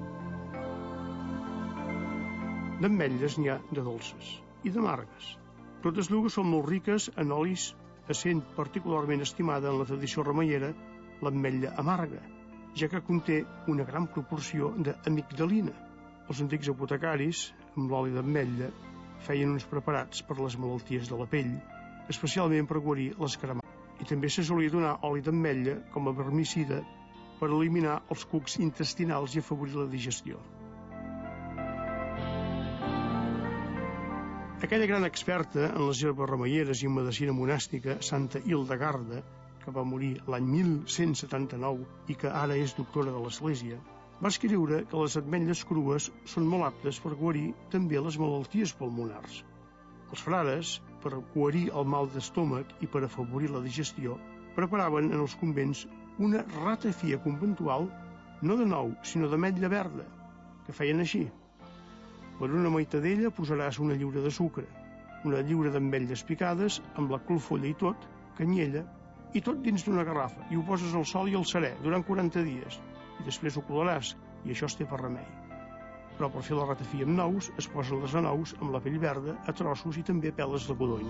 D'ametlles n'hi ha de dolces i d'amargues. Totes dues són molt riques en olis, essent particularment estimada en la tradició remeiera l'ametlla amarga, ja que conté una gran proporció d'amigdalina. Els antics apotecaris, amb l'oli d'ametlla, feien uns preparats per les malalties de la pell, especialment per guarir les cremades. I també se solia donar oli d'ametlla com a vermicida per eliminar els cucs intestinals i afavorir la digestió. Aquella gran experta en les herbes remeieres i en medicina monàstica, Santa Hildegarda, que va morir l'any mil cent setanta-nou i que ara és doctora de l'Església, va escriure que les ametlles crues són molt aptes per guarir també les malalties pulmonars. Els frares, per guarir el mal d'estómac i per afavorir la digestió, preparaven en els convents una ratafia conventual no de nou, sinó d'ametlla verda, que feien així. Per una maitadella posaràs una lliura de sucre, una lliura d'ametlles picades amb la colfolla i tot, canyella, i tot dins d'una garrafa, i ho poses al sol i al serè durant quaranta dies, i després ho colaràs, i això es té per remei. Però per fer la ratafia amb nous, es posen les anous amb la pell verda a trossos i també peles de codony.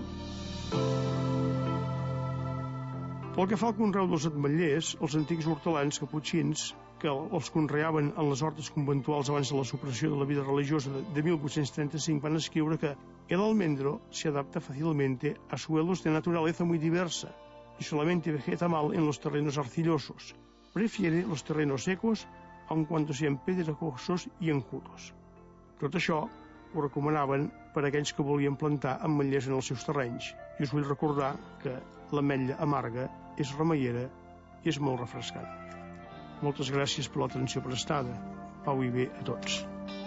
Pel que fa al conreu dels ametllers, els antics hortelans caputxins, que els conreaven en les hortes conventuals abans de la supressió de la vida religiosa de mil vuit-cents trenta-cinc, van escriure que el almendro se adapta fácilmente a suelos de naturaleza muy diversa y solamente vegeta mal en los terrenos arcillosos. Prefiere los terrenos secos, aun cuando sean pedregosos i enjutos. Tot això ho recomanaven per a aquells que volien plantar ametllers en els seus terrenys. I us vull recordar que l'ametlla amarga és remeiera i és molt refrescant. Moltes gràcies per l'atenció prestada. Pau i bé a tots.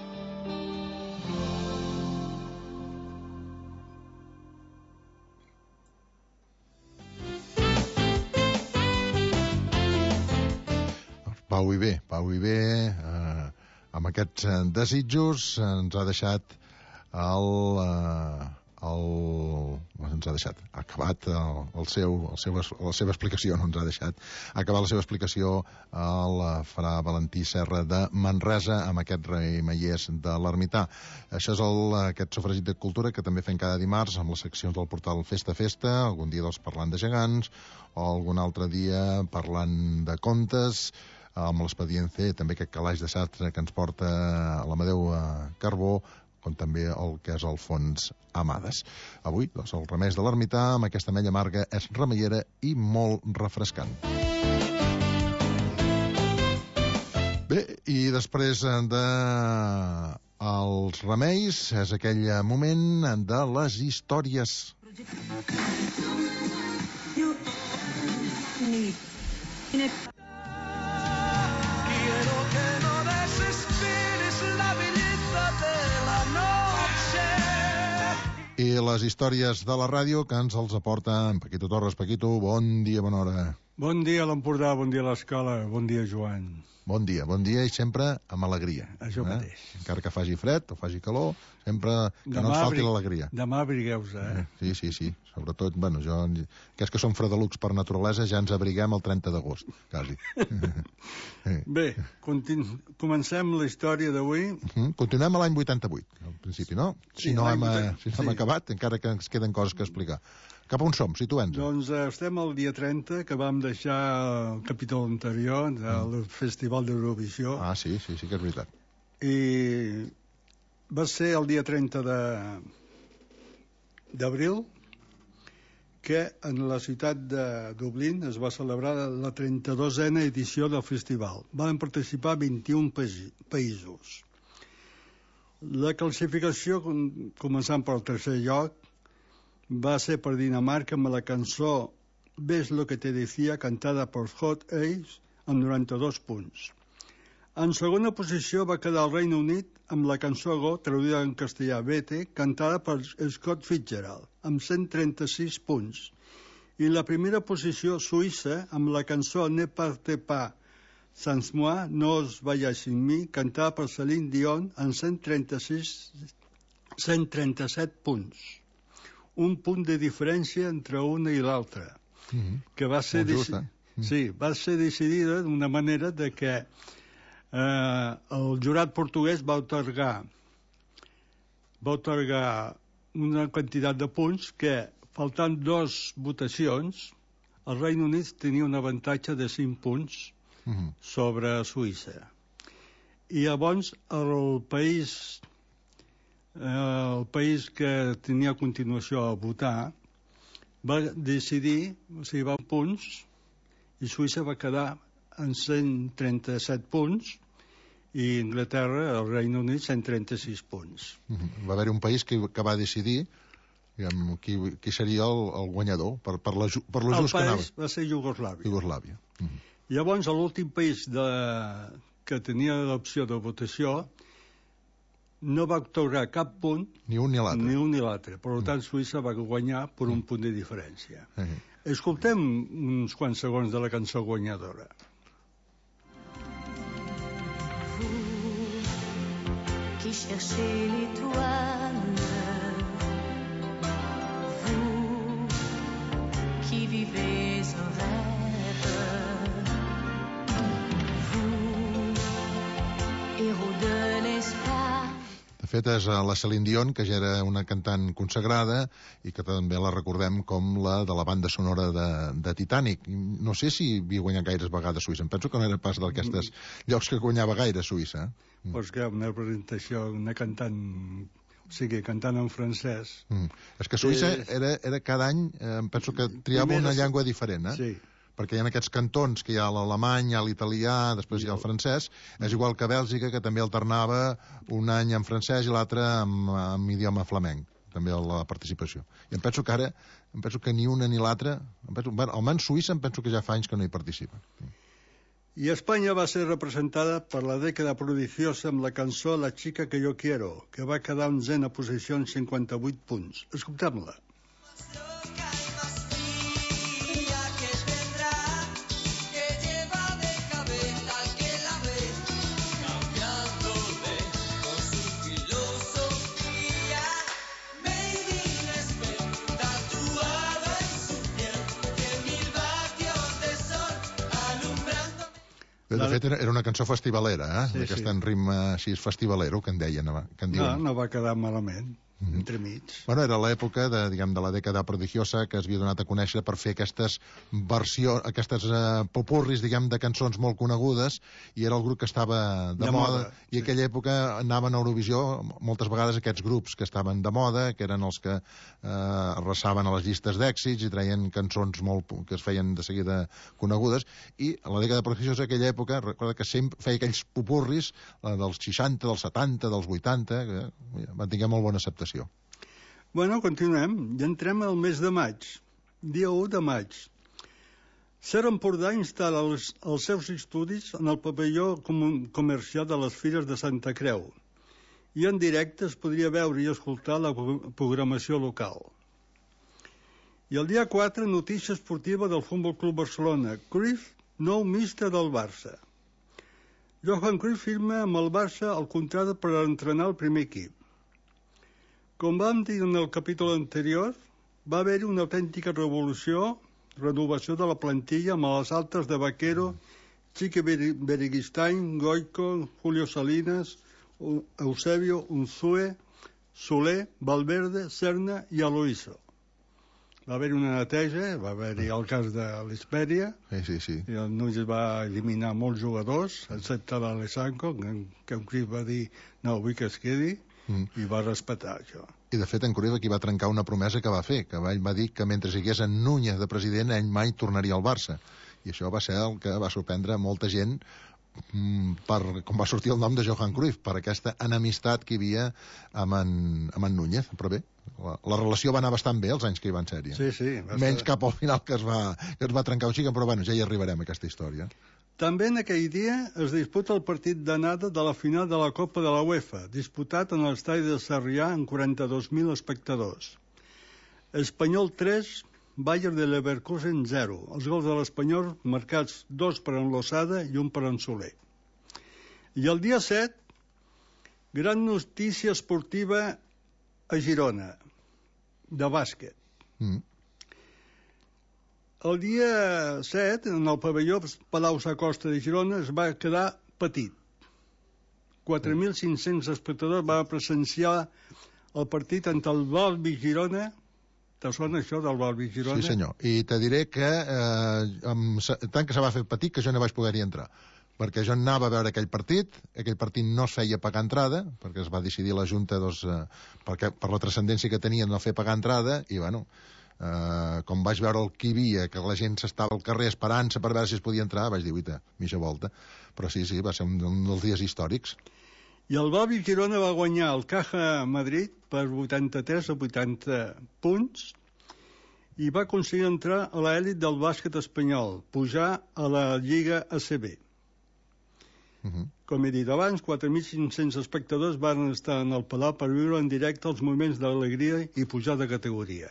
Pau i bé, Pau i bé, eh, amb aquests desitjos ens ha deixat el... Eh, el... ens ha deixat acabat el, el seu, el seu, la seva explicació, no ens ha deixat acabar la seva explicació el fra Valentí Serra de Manresa amb aquest remeiers de l'Ermità. Això és el, aquest sofregit de cultura que també fem cada dimarts amb les seccions del portal Festa a Festa, algun dia dels parlant de gegants o algun altre dia parlant de contes, amb l'Expedient C, també aquest calaix de sastre que ens porta l'Amadeu Carbó, com també el que és el fons Amades. Avui, doncs, el remeis de l'Ermità amb aquesta ametlla amarga és remeiera i molt refrescant. Bé, i després de els remeis és aquell moment de les històries. Quiero que no desesperes la les històries de la ràdio que ens els aporta en Paquito Torres. Paquito, bon dia, bona hora. Bon dia a l'Empordà, bon dia a l'Escala, bon dia, Joan. Bon dia, bon dia i sempre amb alegria. Això eh? mateix. Encara que faci fred o faci calor, sempre que demà no ens falti abri... l'alegria. Demà abrigueu-vos, eh? Sí, sí, sí. Sobretot, bueno, jo, que és que som fredelucs per naturalesa, ja ens abriguem el trenta d'agost, quasi. Bé, continu... comencem la història d'avui. Uh -huh. Continuem a l'any vuitanta-vuit, al principi, no? Sí, si no hem, vuitanta... si no hem sí. acabat, encara que ens queden coses que explicar. Cap on som? Situem-nos. Doncs eh, estem al dia trenta, que vam deixar el capítol anterior del mm. Festival d'Eurovisió. Ah, sí, sí, sí que és veritat. I va ser el dia trenta d'abril que en la ciutat de Dublín es va celebrar la trenta-dosena edició del festival. Van participar vint-i-un països. La classificació, començant pel tercer lloc, va ser per Dinamarca amb la cançó Ves lo que te decía, cantada per Hot Ace, amb noranta-dos punts. En segona posició va quedar el Regne Unit amb la cançó Go, traduïda en castellà Vete, cantada per Scott Fitzgerald, amb cent trenta-sis punts. I la primera posició, Suïssa, amb la cançó Ne partez pas sans moi, No os vayáis sin mi, cantada per Celine Dion, amb cent trenta-sis, cent trenta-set punts. Un punt de diferència entre una i l'altra, mm -hmm. que va ser, deci... sí, va ser decidida d'una manera de que eh, el jurat portuguès va otorgar va otorgar una quantitat de punts que, faltant dos votacions, el Regne Unit tenia un avantatge de cinc punts mm -hmm. sobre Suïssa. I llavors el país el país que tenia a continuació a votar va decidir, o sigui, va punts, i Suïssa va quedar en cent trenta-set punts i Anglaterra, el Regne Unit, cent trenta-sis punts. Va haver un país que, que va decidir diguem, qui, qui seria el, el guanyador per, per, la, per lo just que anava. El país va ser Iugoslàvia. Iugoslàvia. Uh -huh. Llavors, l'últim país de, que tenia l'opció de votació no va atorgar cap punt ni un ni l'altre. Ni un ni l'altre. Per tant, Suïssa va guanyar per un punt de diferència. Uh -huh. Escoltem uns quants segons de la cançó guanyadora. Qui cherchez l'étoile, vous qui vivez un rêve, vous, héros de l'espace. De fet, és la Celine Dion, que ja era una cantant consagrada i que també la recordem com la de la banda sonora de, de Titanic. No sé si havia guanyat gaires vegades Suïssa. Em penso que no era pas d'aquestes llocs que guanyava gaire Suïssa. Mm. Pues que una presentació, una cantant, o sigui, cantant en francès. Mm. És que Suïssa eh... era, era cada any, eh, em penso que triava Primera... una llengua diferent, eh? Sí. Perquè hi ha aquests cantons que hi ha l'alemany, hi ha l'italià, després hi ha el francès. És igual que Bèlgica, que també alternava un any en francès i l'altre en, en idioma flamenc, també la participació. I em penso que ara, em penso que ni una ni l'altra, bueno, almenys Suïssa em penso que ja fa anys que no hi participa. I Espanya va ser representada per la dècada prodigiosa amb la cançó La chica que yo quiero, que va quedar onzena posició en cinquanta-vuit punts. Escoltem-la. De fet, era una cançó festivalera, eh? Sí, Aquesta sí. en ritme així festivalero, que en deien. Que en no, no va quedar malament. Mm-hmm. Entremig. Bueno, era l'època de, diguem, de la dècada prodigiosa que es havia donat a conèixer per fer aquestes versions, aquestes uh, popurris, diguem, de cançons molt conegudes, i era el grup que estava de, de moda, moda, i sí. Aquella època anaven a Eurovisió moltes vegades aquests grups que estaven de moda, que eren els que uh, arrasaven a les llistes d'èxits i traien cançons molt que es feien de seguida conegudes, i a la dècada prodigiosa aquella època, recorda que sempre feia aquells popurris uh, dels seixanta, dels setanta, dels vuitanta, que uh, van tenir molt bona acceptació. Bueno, continuem. Ja entrem al mes de maig. Dia u de maig. Ser Empordà instal·la els, els seus estudis en el pavelló com comercial de les Fires de Santa Creu i en directe es podria veure i escoltar la programació local. I el dia quatre, notícia esportiva del Futbol Club Barcelona. Cruyff, nou míster del Barça. Johan Cruyff firma amb el Barça el contracte per entrenar el primer equip. Com vam dir en el capítol anterior, va haver-hi una autèntica revolució, renovació de la plantilla amb les altes de Vaquero, Chiqui Beristain, Goico, Julio Salinas, Eusebio, Unzue, Soler, Valverde, Serna i Aloïso. Va haver-hi una neteja, va haver-hi el cas de l'Hespèria, sí, sí, sí. i el Núñez va eliminar molts jugadors, excepte l'Alessanco, que en Cruyff va dir no, vull que es quedi, mm. i va respectar això. I de fet en Cruyff aquí va trencar una promesa que va fer, que ell va dir que mentre hi hagués en Núñez de president ell mai tornaria al Barça, i això va ser el que va sorprendre molta gent per, com va sortir el nom de Johan Cruyff, per aquesta enemistat que hi havia amb en, amb en Núñez, però bé, la, la relació va anar bastant bé els anys que hi van ser-hi. Sí, sí. Menys cap al final que es va, que es va trencar un xic, però bueno, ja hi arribarem a aquesta història. També en aquell dia es disputa el partit d'anada de la final de la Copa de la UEFA, disputat en l'estadi de Sarrià amb quaranta-dos mil espectadors. Espanyol tres, Bayer de Leverkusen zero. Els gols de l'Espanyol marcats dos per en Losada i un per en Soler. I el dia set, gran notícia esportiva a Girona, de bàsquet. Mm. El dia set, en el pavelló Palau Sacosta de Girona, es va quedar petit. quatre mil cinc-cents espectadors van presenciar el partit entre el Balbi Girona. Te sona això del Balbi Girona? Sí, senyor. I te diré que eh, amb, tant que se va fer petit que jo no vaig poder-hi entrar. Perquè jo anava a veure aquell partit, aquell partit no es feia pagar entrada, perquè es va decidir la Junta doncs, eh, perquè, per la transcendència que tenien no fer pagar entrada, i bueno, eh, com vaig veure el que hi havia, que la gent s'estava al carrer esperant-se per veure si es podia entrar, vaig dir, uita, mitja volta. Però sí, sí, va ser un, un dels dies històrics. I el Balbi Girona va guanyar el Caja Madrid per vuitanta-tres a vuitanta punts i va aconseguir entrar a l'elit del bàsquet espanyol, pujar a la Lliga A C B. Uh -huh. Com he dit abans, quatre mil cinc-cents espectadors van estar en el Palau per viure en directe els moments d'alegria i pujar de categoria.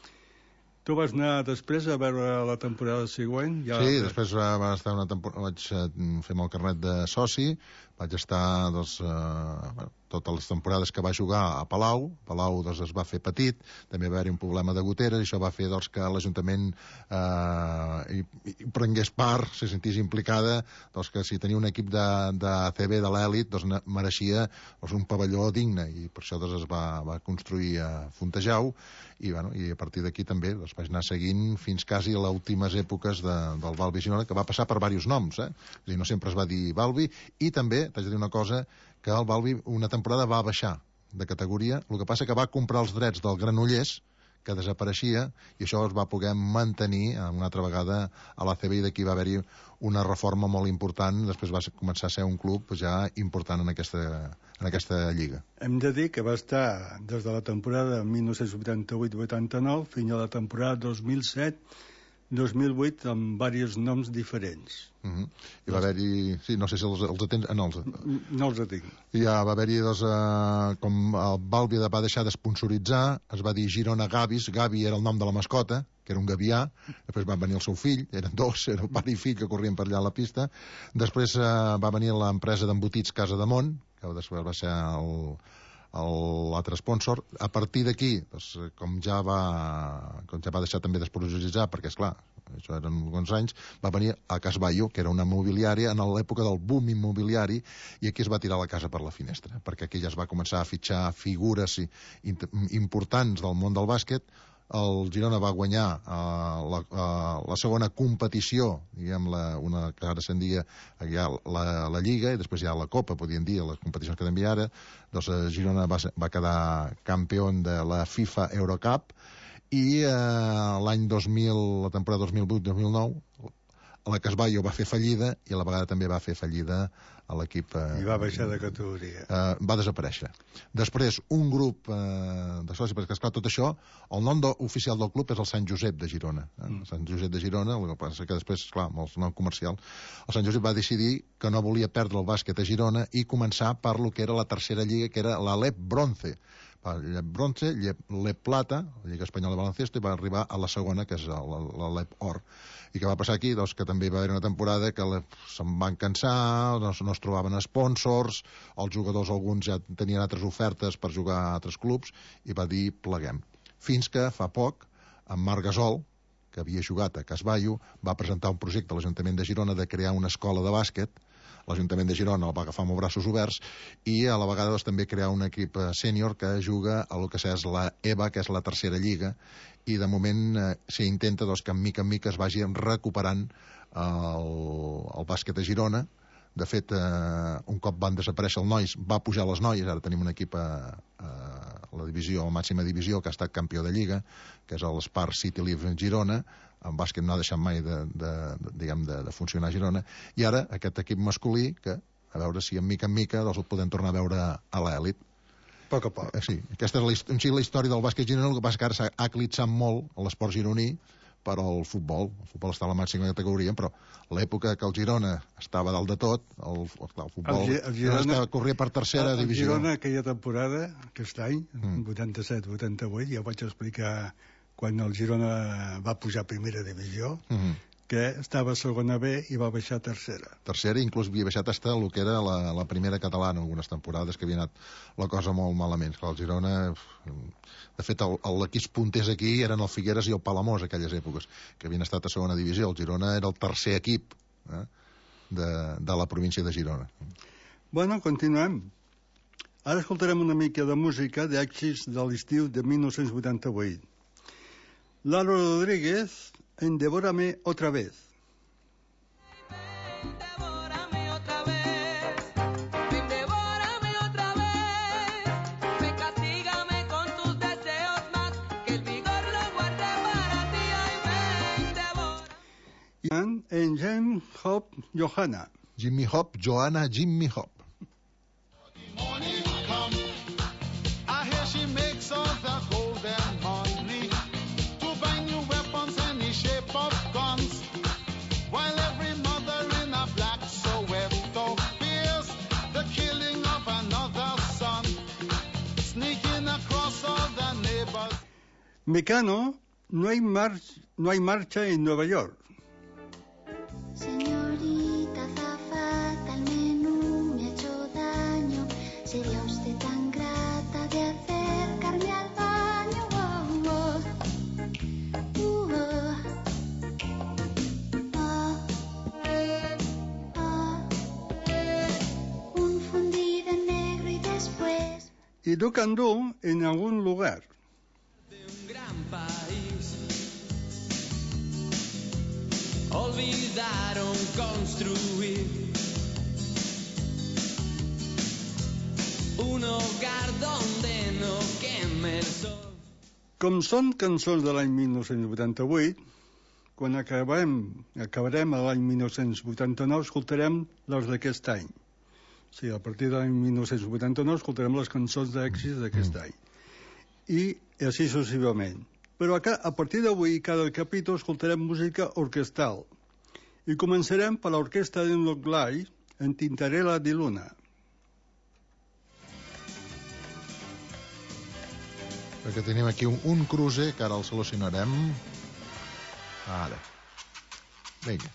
Tu vas anar després a veure la temporada següent? Ja... Sí, després va estar una temporada, vaig fer el carnet de soci, vaig estar doncs, eh, totes les temporades que va jugar a Palau. Palau doncs, es va fer petit, també va haver-hi un problema de goteres, i això va fer doncs, que l'Ajuntament eh, hi, hi prengués part, se sentís implicada, doncs, que si tenia un equip de, de A C B de l'elit, doncs, mereixia doncs, un pavelló digne, i per això doncs, es va, va construir a Fontejau, i, bueno, i a partir d'aquí també doncs, vaig anar seguint fins quasi a les últimes èpoques de, del Balbi Girona, que va passar per diversos noms, eh? És a dir, no sempre es va dir Balbi, i també, t'haig de dir una cosa, que el Balbi una temporada va baixar de categoria, el que passa que va comprar els drets del Granollers, que desapareixia, i això es va poder mantenir una altra vegada a l'A C B, i d'aquí va haver-hi una reforma molt important, després va començar a ser un club ja important en aquesta, en aquesta lliga. Hem de dir que va estar des de la temporada dinou vuitanta-vuit vuitanta-nou fins a la temporada dos mil set dos mil vuit amb diversos noms diferents. Uh -huh. I va haver-hi... Sí, no sé si els, els tens... No, els... no els tinc. Ja va haver-hi, doncs, eh, com el Balbi va deixar d'esponsoritzar, es va dir Girona Gavis, Gavi era el nom de la mascota, que era un gavià, després va venir el seu fill, eren dos, era el pare i fill que corrien per allà a la pista, després eh, va venir l'empresa d'embotits Casa de Mont, que després va ser el... l'altre sponsor. A partir d'aquí, doncs, com ja va com ja va deixar també d'esponsoritzar, perquè, esclar, això eren alguns anys, va venir a Casballo, que era una mobiliària en l'època del boom immobiliari, i aquí es va tirar la casa per la finestra, perquè aquí ja es va començar a fitxar figures i, importants del món del bàsquet. El Girona va guanyar uh, la, uh, la segona competició, diguem, la, una que ara se'n dia ja la, la Lliga, i després ja la Copa, podríem dir, les competicions que també ara. Doncs uh, Girona va, va quedar campió de la FIFA Eurocup, i uh, l'any dos mil, la temporada dos mil vuit dos mil nou, la Casballo va fer fallida i a la vegada també va fer fallida a l'equip... Eh, I va baixar de categoria. Eh, va desaparèixer. Després, un grup eh, de socis, perquè esclar, tot això, el nom de, oficial del club és el Sant Josep de Girona. Eh? Mm. Sant Josep de Girona, el que passa que després, clar, amb el nom comercial, el Sant Josep va decidir que no volia perdre el bàsquet a Girona i començar per lo que era la tercera lliga, que era la Lep Bronce. Llep Bronze, Lep Plata, la Lliga Espanyola de Baloncesto, i va arribar a la segona, que és la, la Lep Or. I què va passar aquí? Doncs que també va haver una temporada que se'n van cansar, no, no es trobaven sponsors, els jugadors alguns ja tenien altres ofertes per jugar a altres clubs, i va dir pleguem. Fins que fa poc, en Marc Gasol, que havia jugat a Casballo, va presentar un projecte a l'Ajuntament de Girona de crear una escola de bàsquet. L'Ajuntament de Girona el va agafar amb els braços oberts i a la vegada doncs, també crear un equip sènior que juga a lo que és la EVA, que és la tercera lliga, i de moment eh, s'intenta doncs, que en mica en mica es vagi recuperant el, el bàsquet a Girona. De fet, eh, un cop van desaparèixer els nois, va pujar les noies, ara tenim un equip a, a la divisió, a la màxima divisió, que ha estat campió de lliga, que és el Spark City Live Girona. En bàsquet no ha deixat mai de, de, de, diguem, de, de funcionar a Girona, i ara aquest equip masculí, que a veure si en mica en mica doncs, el podem tornar a veure a l'elit. A poc a poc. Eh, sí, aquesta és la, la història del bàsquet gironí, el que passa que ara s'ha eclipsat molt l'esport gironí per al futbol. El futbol està a la màxima categoria, però l'època que el Girona estava dalt de tot, el, el futbol el, el Girona, estava, corria per tercera el, divisió. El Girona aquella temporada, aquest any, mm. vuitanta-set vuitanta-vuit, ja vaig explicar quan el Girona va pujar a primera divisió, mm-hmm. que estava a segona B i va baixar a tercera. Tercera, inclús havia baixat fins el que era la, la primera catalana, algunes temporades que havia anat la cosa molt malament. Clar, el Girona, de fet, l'equip punters aquí eren el Figueres i el Palamós, aquelles èpoques, que havien estat a segona divisió. El Girona era el tercer equip eh, de, de la província de Girona. Bueno, continuem. Ara escoltarem una mica de música d'èxits de l'estiu de mil nou-cents vuitanta-vuit. Lalo Rodríguez, en Devórame otra vez. Devórame otra vez, ven, devórame otra vez, ven, castígame con tus deseos más, que el vigor lo guarde para ti, ay, ven, devórame. Y en Jim Hop, Johanna. Jimmy Hop, Johanna, Jimmy Hop. Morning come, I hear she makes all the golden money to buy new weapons any shape of guns, while every mother in a black Soweto fears the killing of another son, sneaking across all the neighbors. Mecano, no hay, mar no hay marcha en Nueva York. Señorita azafata, el menú me ha hecho daño. ¿Sería usted tan grata de acercarme al baño? Oh, oh. Uh, oh. Ah, ah. Un fundido en negro y después. Y do can do en algún lugar. De un gran país olvidaron construir un hogar donde no queme el sol. Com són cançons de l'any mil nou-cents vuitanta-vuit, quan acabem, acabarem a l'any mil nou-cents vuitanta-nou, escoltarem les d'aquest any. O sigui, a partir de l'any mil nou-cents vuitanta-nou escoltarem les cançons d'èxits d'aquest any. I així successivament. Però acá, a partir d'avui, cada capítol escoltarem música orquestal. I començarem per l'orquestra d'Enlock Live en Tintarella di Luna. Perquè tenim aquí un, un cruce que ara el solucionarem. Ara. Vinga.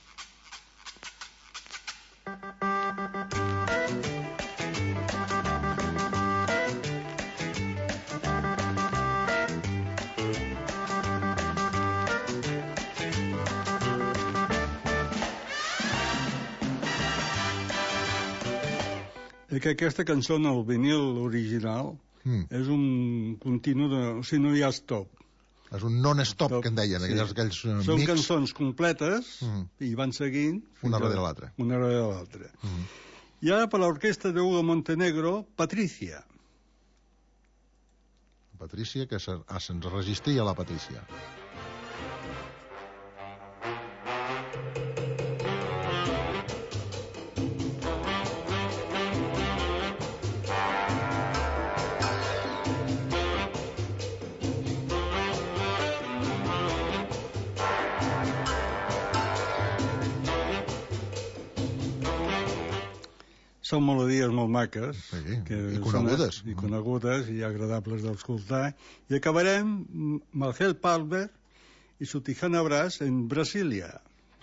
És que aquesta cançó, en el vinil original, mm. és un continu de... O sigui, no hi ha stop. És un non-stop, que en deien, sí. aquells, aquells uh, Són mix. cançons completes mm. i van seguint... Una darrere l'altra. Una darrere l'altra. Mm. I ara per l'orquestra de Hugo Montenegro, Patricia. Patricia, que se, ah, se'ns resistia la Patricia. són melodies molt maques. Sí, que i conegudes. Són, I conegudes i agradables d'escoltar. I acabarem amb el Hell Palmer i su Tijana Brass en Brasília.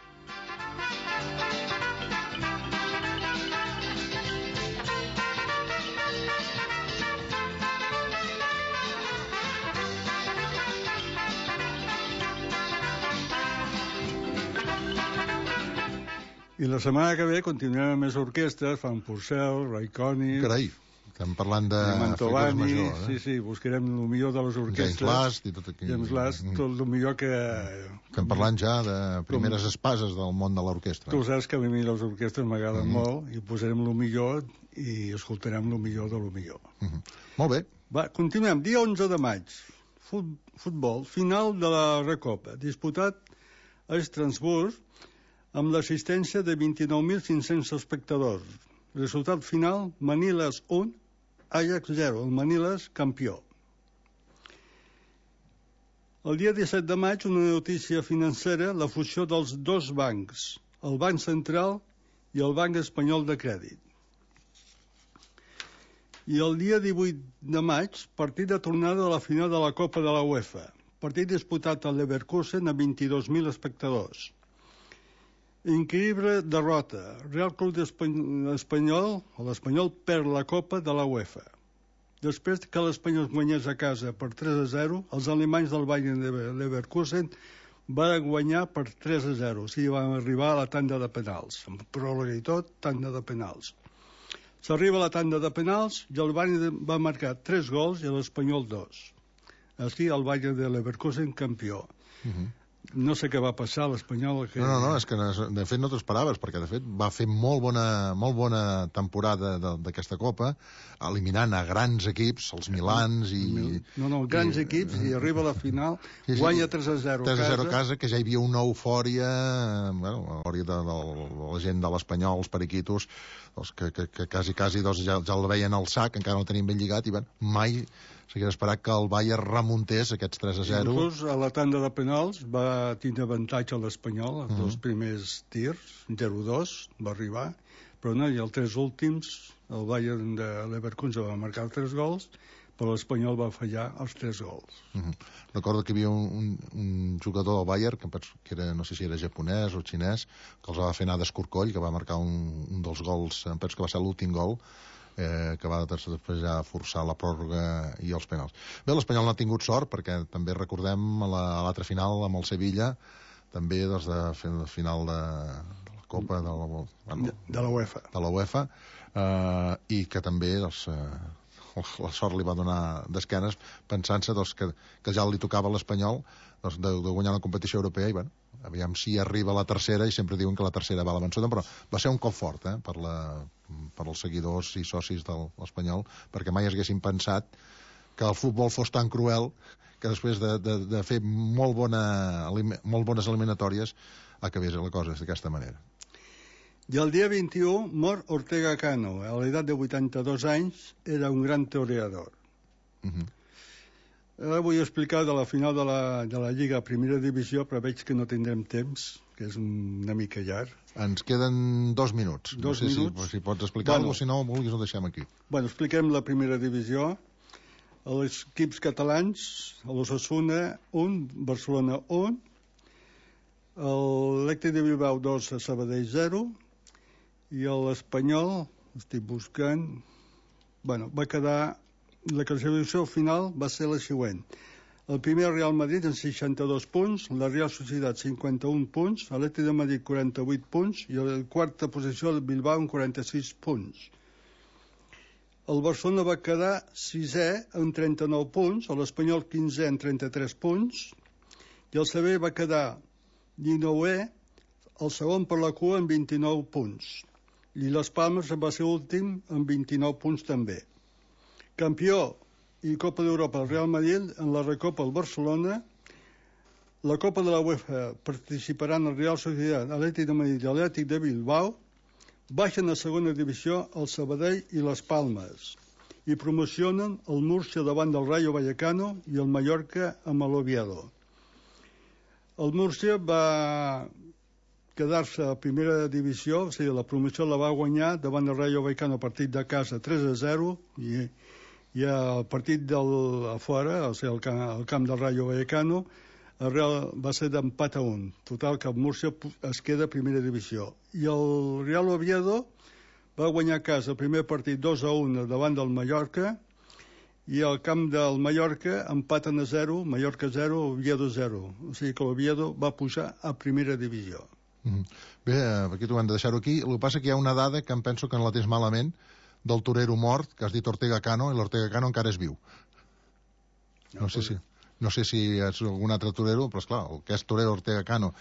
I la setmana que ve continuem amb més orquestres, Fan Purcell, Ray Conniff... Carai, estem parlant de figures majors, eh? Sí, sí, buscarem el millor de les orquestres. James Last i tot aquí. James Last, tot el millor que... Estem parlant ja de primeres espases del món de l'orquestra. Tu saps que a mi les orquestres m'agraden Mm-hmm. molt i posarem el millor i escoltarem el millor de lo millor. Mm-hmm. Molt bé. Va, continuem. Dia onze de maig, fut, futbol, final de la Recopa, disputat a Estrasburg amb l'assistència de vint-i-nou mil cinc-cents espectadors. Resultat final, Maniles un, Ajax zero, el Maniles campió. El dia disset de maig, una notícia financera, la fusió dels dos bancs, el Banc Central i el Banc Espanyol de Crèdit. I el dia divuit de maig, partit de tornada de la final de la Copa de la UEFA. Partit disputat a Leverkusen a vint-i-dos mil espectadors. Increïble derrota. Real Club Espanyol, o l'Espanyol perd la Copa de la UEFA. Després que l'Espanyol guanyés a casa per tres a zero, els alemanys del Bayern de Leverkusen van guanyar per tres a zero. O sigui, van arribar a la tanda de penals. Amb pròrroga i tot, tanda de penals. S'arriba a la tanda de penals i el Bayern va marcar tres gols i l'Espanyol dos. Així el Bayern de Leverkusen campió. Uh-huh. No sé què va passar a l'Espanyol. Que... No, no, no, és que de fet no t'ho esperaves, perquè de fet va fer molt bona, molt bona temporada d'aquesta Copa, eliminant a grans equips, els Milans i... No, no, grans i, equips, i arriba a la final, sí, sí, guanya tres a zero tres a zero a casa, que ja hi havia una eufòria, bueno, eufòria de, de, de la gent de l'Espanyol, els periquitos, doncs, que, que, que quasi, quasi doncs, ja, ja el veien al sac, encara no el tenim ben lligat, i bueno, mai s'hagués esperat que el Bayern remuntés aquests tres a zero. Inclús a la tanda de penals va tindre avantatge a l'Espanyol, els uh -huh. dos primers tirs, zero dos, va arribar, però no, i els tres últims, el Bayern de Leverkusen va marcar tres gols, però l'Espanyol va fallar els tres gols. Uh -huh. Recordo que hi havia un, un, un jugador del Bayern, que, que era, no sé si era japonès o xinès, que els va fer anar d'escorcoll, que va marcar un, un dels gols, em penso que va ser l'últim gol, eh, que va després ja forçar la pròrroga i els penals. Bé, l'Espanyol no ha tingut sort, perquè també recordem a l'altra final amb el Sevilla, també des de la final de, de la Copa de la, bueno, de, de la UEFA, de la UEFA eh, i que també doncs, eh, la sort li va donar d'esquenes, pensant-se doncs, que, que ja li tocava a l'Espanyol doncs, de, de guanyar una competició europea, i bueno, aviam si arriba la tercera, i sempre diuen que la tercera va a la vençuda, però va ser un cop fort eh, per, la, per als seguidors i socis de l'Espanyol, perquè mai haguessin pensat que el futbol fos tan cruel que després de, de, de fer molt, bona, molt bones eliminatòries acabés la cosa d'aquesta manera. I el dia vint-i-u mor Ortega Cano. A l'edat de vuitanta-dos anys era un gran toreador. Uh -huh. Ara vull explicar de la final de la, de la Lliga Primera Divisió, però veig que no tindrem temps, que és una mica llarg. Ens queden dos minuts. Dos no sé minuts. Si, si pots explicar-ho, bueno, si no, vulguis, ho deixem aquí. Bueno, expliquem la Primera Divisió. Els equips catalans, l'Osasuna un, Barcelona un, l'Atlètic de Bilbao dos, a Sabadell zero, i l'Espanyol, estic buscant, bueno, va quedar, la classificació final va ser la següent. El primer Real Madrid amb seixanta-dos punts, la Real Societat cinquanta-un punts, l'Atlètic de Madrid quaranta-vuit punts i la quarta posició el Bilbao amb quaranta-sis punts. El Barcelona va quedar sisè amb trenta-nou punts, l'Espanyol quinzè amb trenta-tres punts i el Sevilla va quedar dinovè, el segon per la cua amb vint-i-nou punts. I les Palmes va ser últim amb vint-i-nou punts també. Campió i Copa d'Europa el Real Madrid, en la Recopa el Barcelona, la Copa de la UEFA participaran el Real Societat, l'Atlètic de Madrid i l'Atlètic de Bilbao, baixen a segona divisió el Sabadell i les Palmes i promocionen el Múrcia davant del Rayo Vallecano i el Mallorca amb l'Oviedo. El Múrcia va quedar-se a primera divisió, o sigui, la promoció la va guanyar davant del Rayo Vallecano, partit de casa tres a zero, i, i el partit del, a fora, o sigui, el, camp, el camp del Rayo Vallecano, el Real va ser d'empat a un. Total, que el Múrcia es queda a primera divisió. I el Real Oviedo va guanyar a casa el primer partit dos a un davant del Mallorca, i al camp del Mallorca empaten a zero, Mallorca zero, Oviedo zero. O sigui que l'Oviedo va pujar a primera divisió. Mm-hmm. Bé, aquí t'ho hem de deixar-ho aquí. El que passa que hi ha una dada que em penso que en la tens malament, del torero mort, que has dit Ortega Cano, i l'Ortega Cano encara és viu. No sé si... No sé si és algun altre torero, però esclar, el que és torero Ortega Cano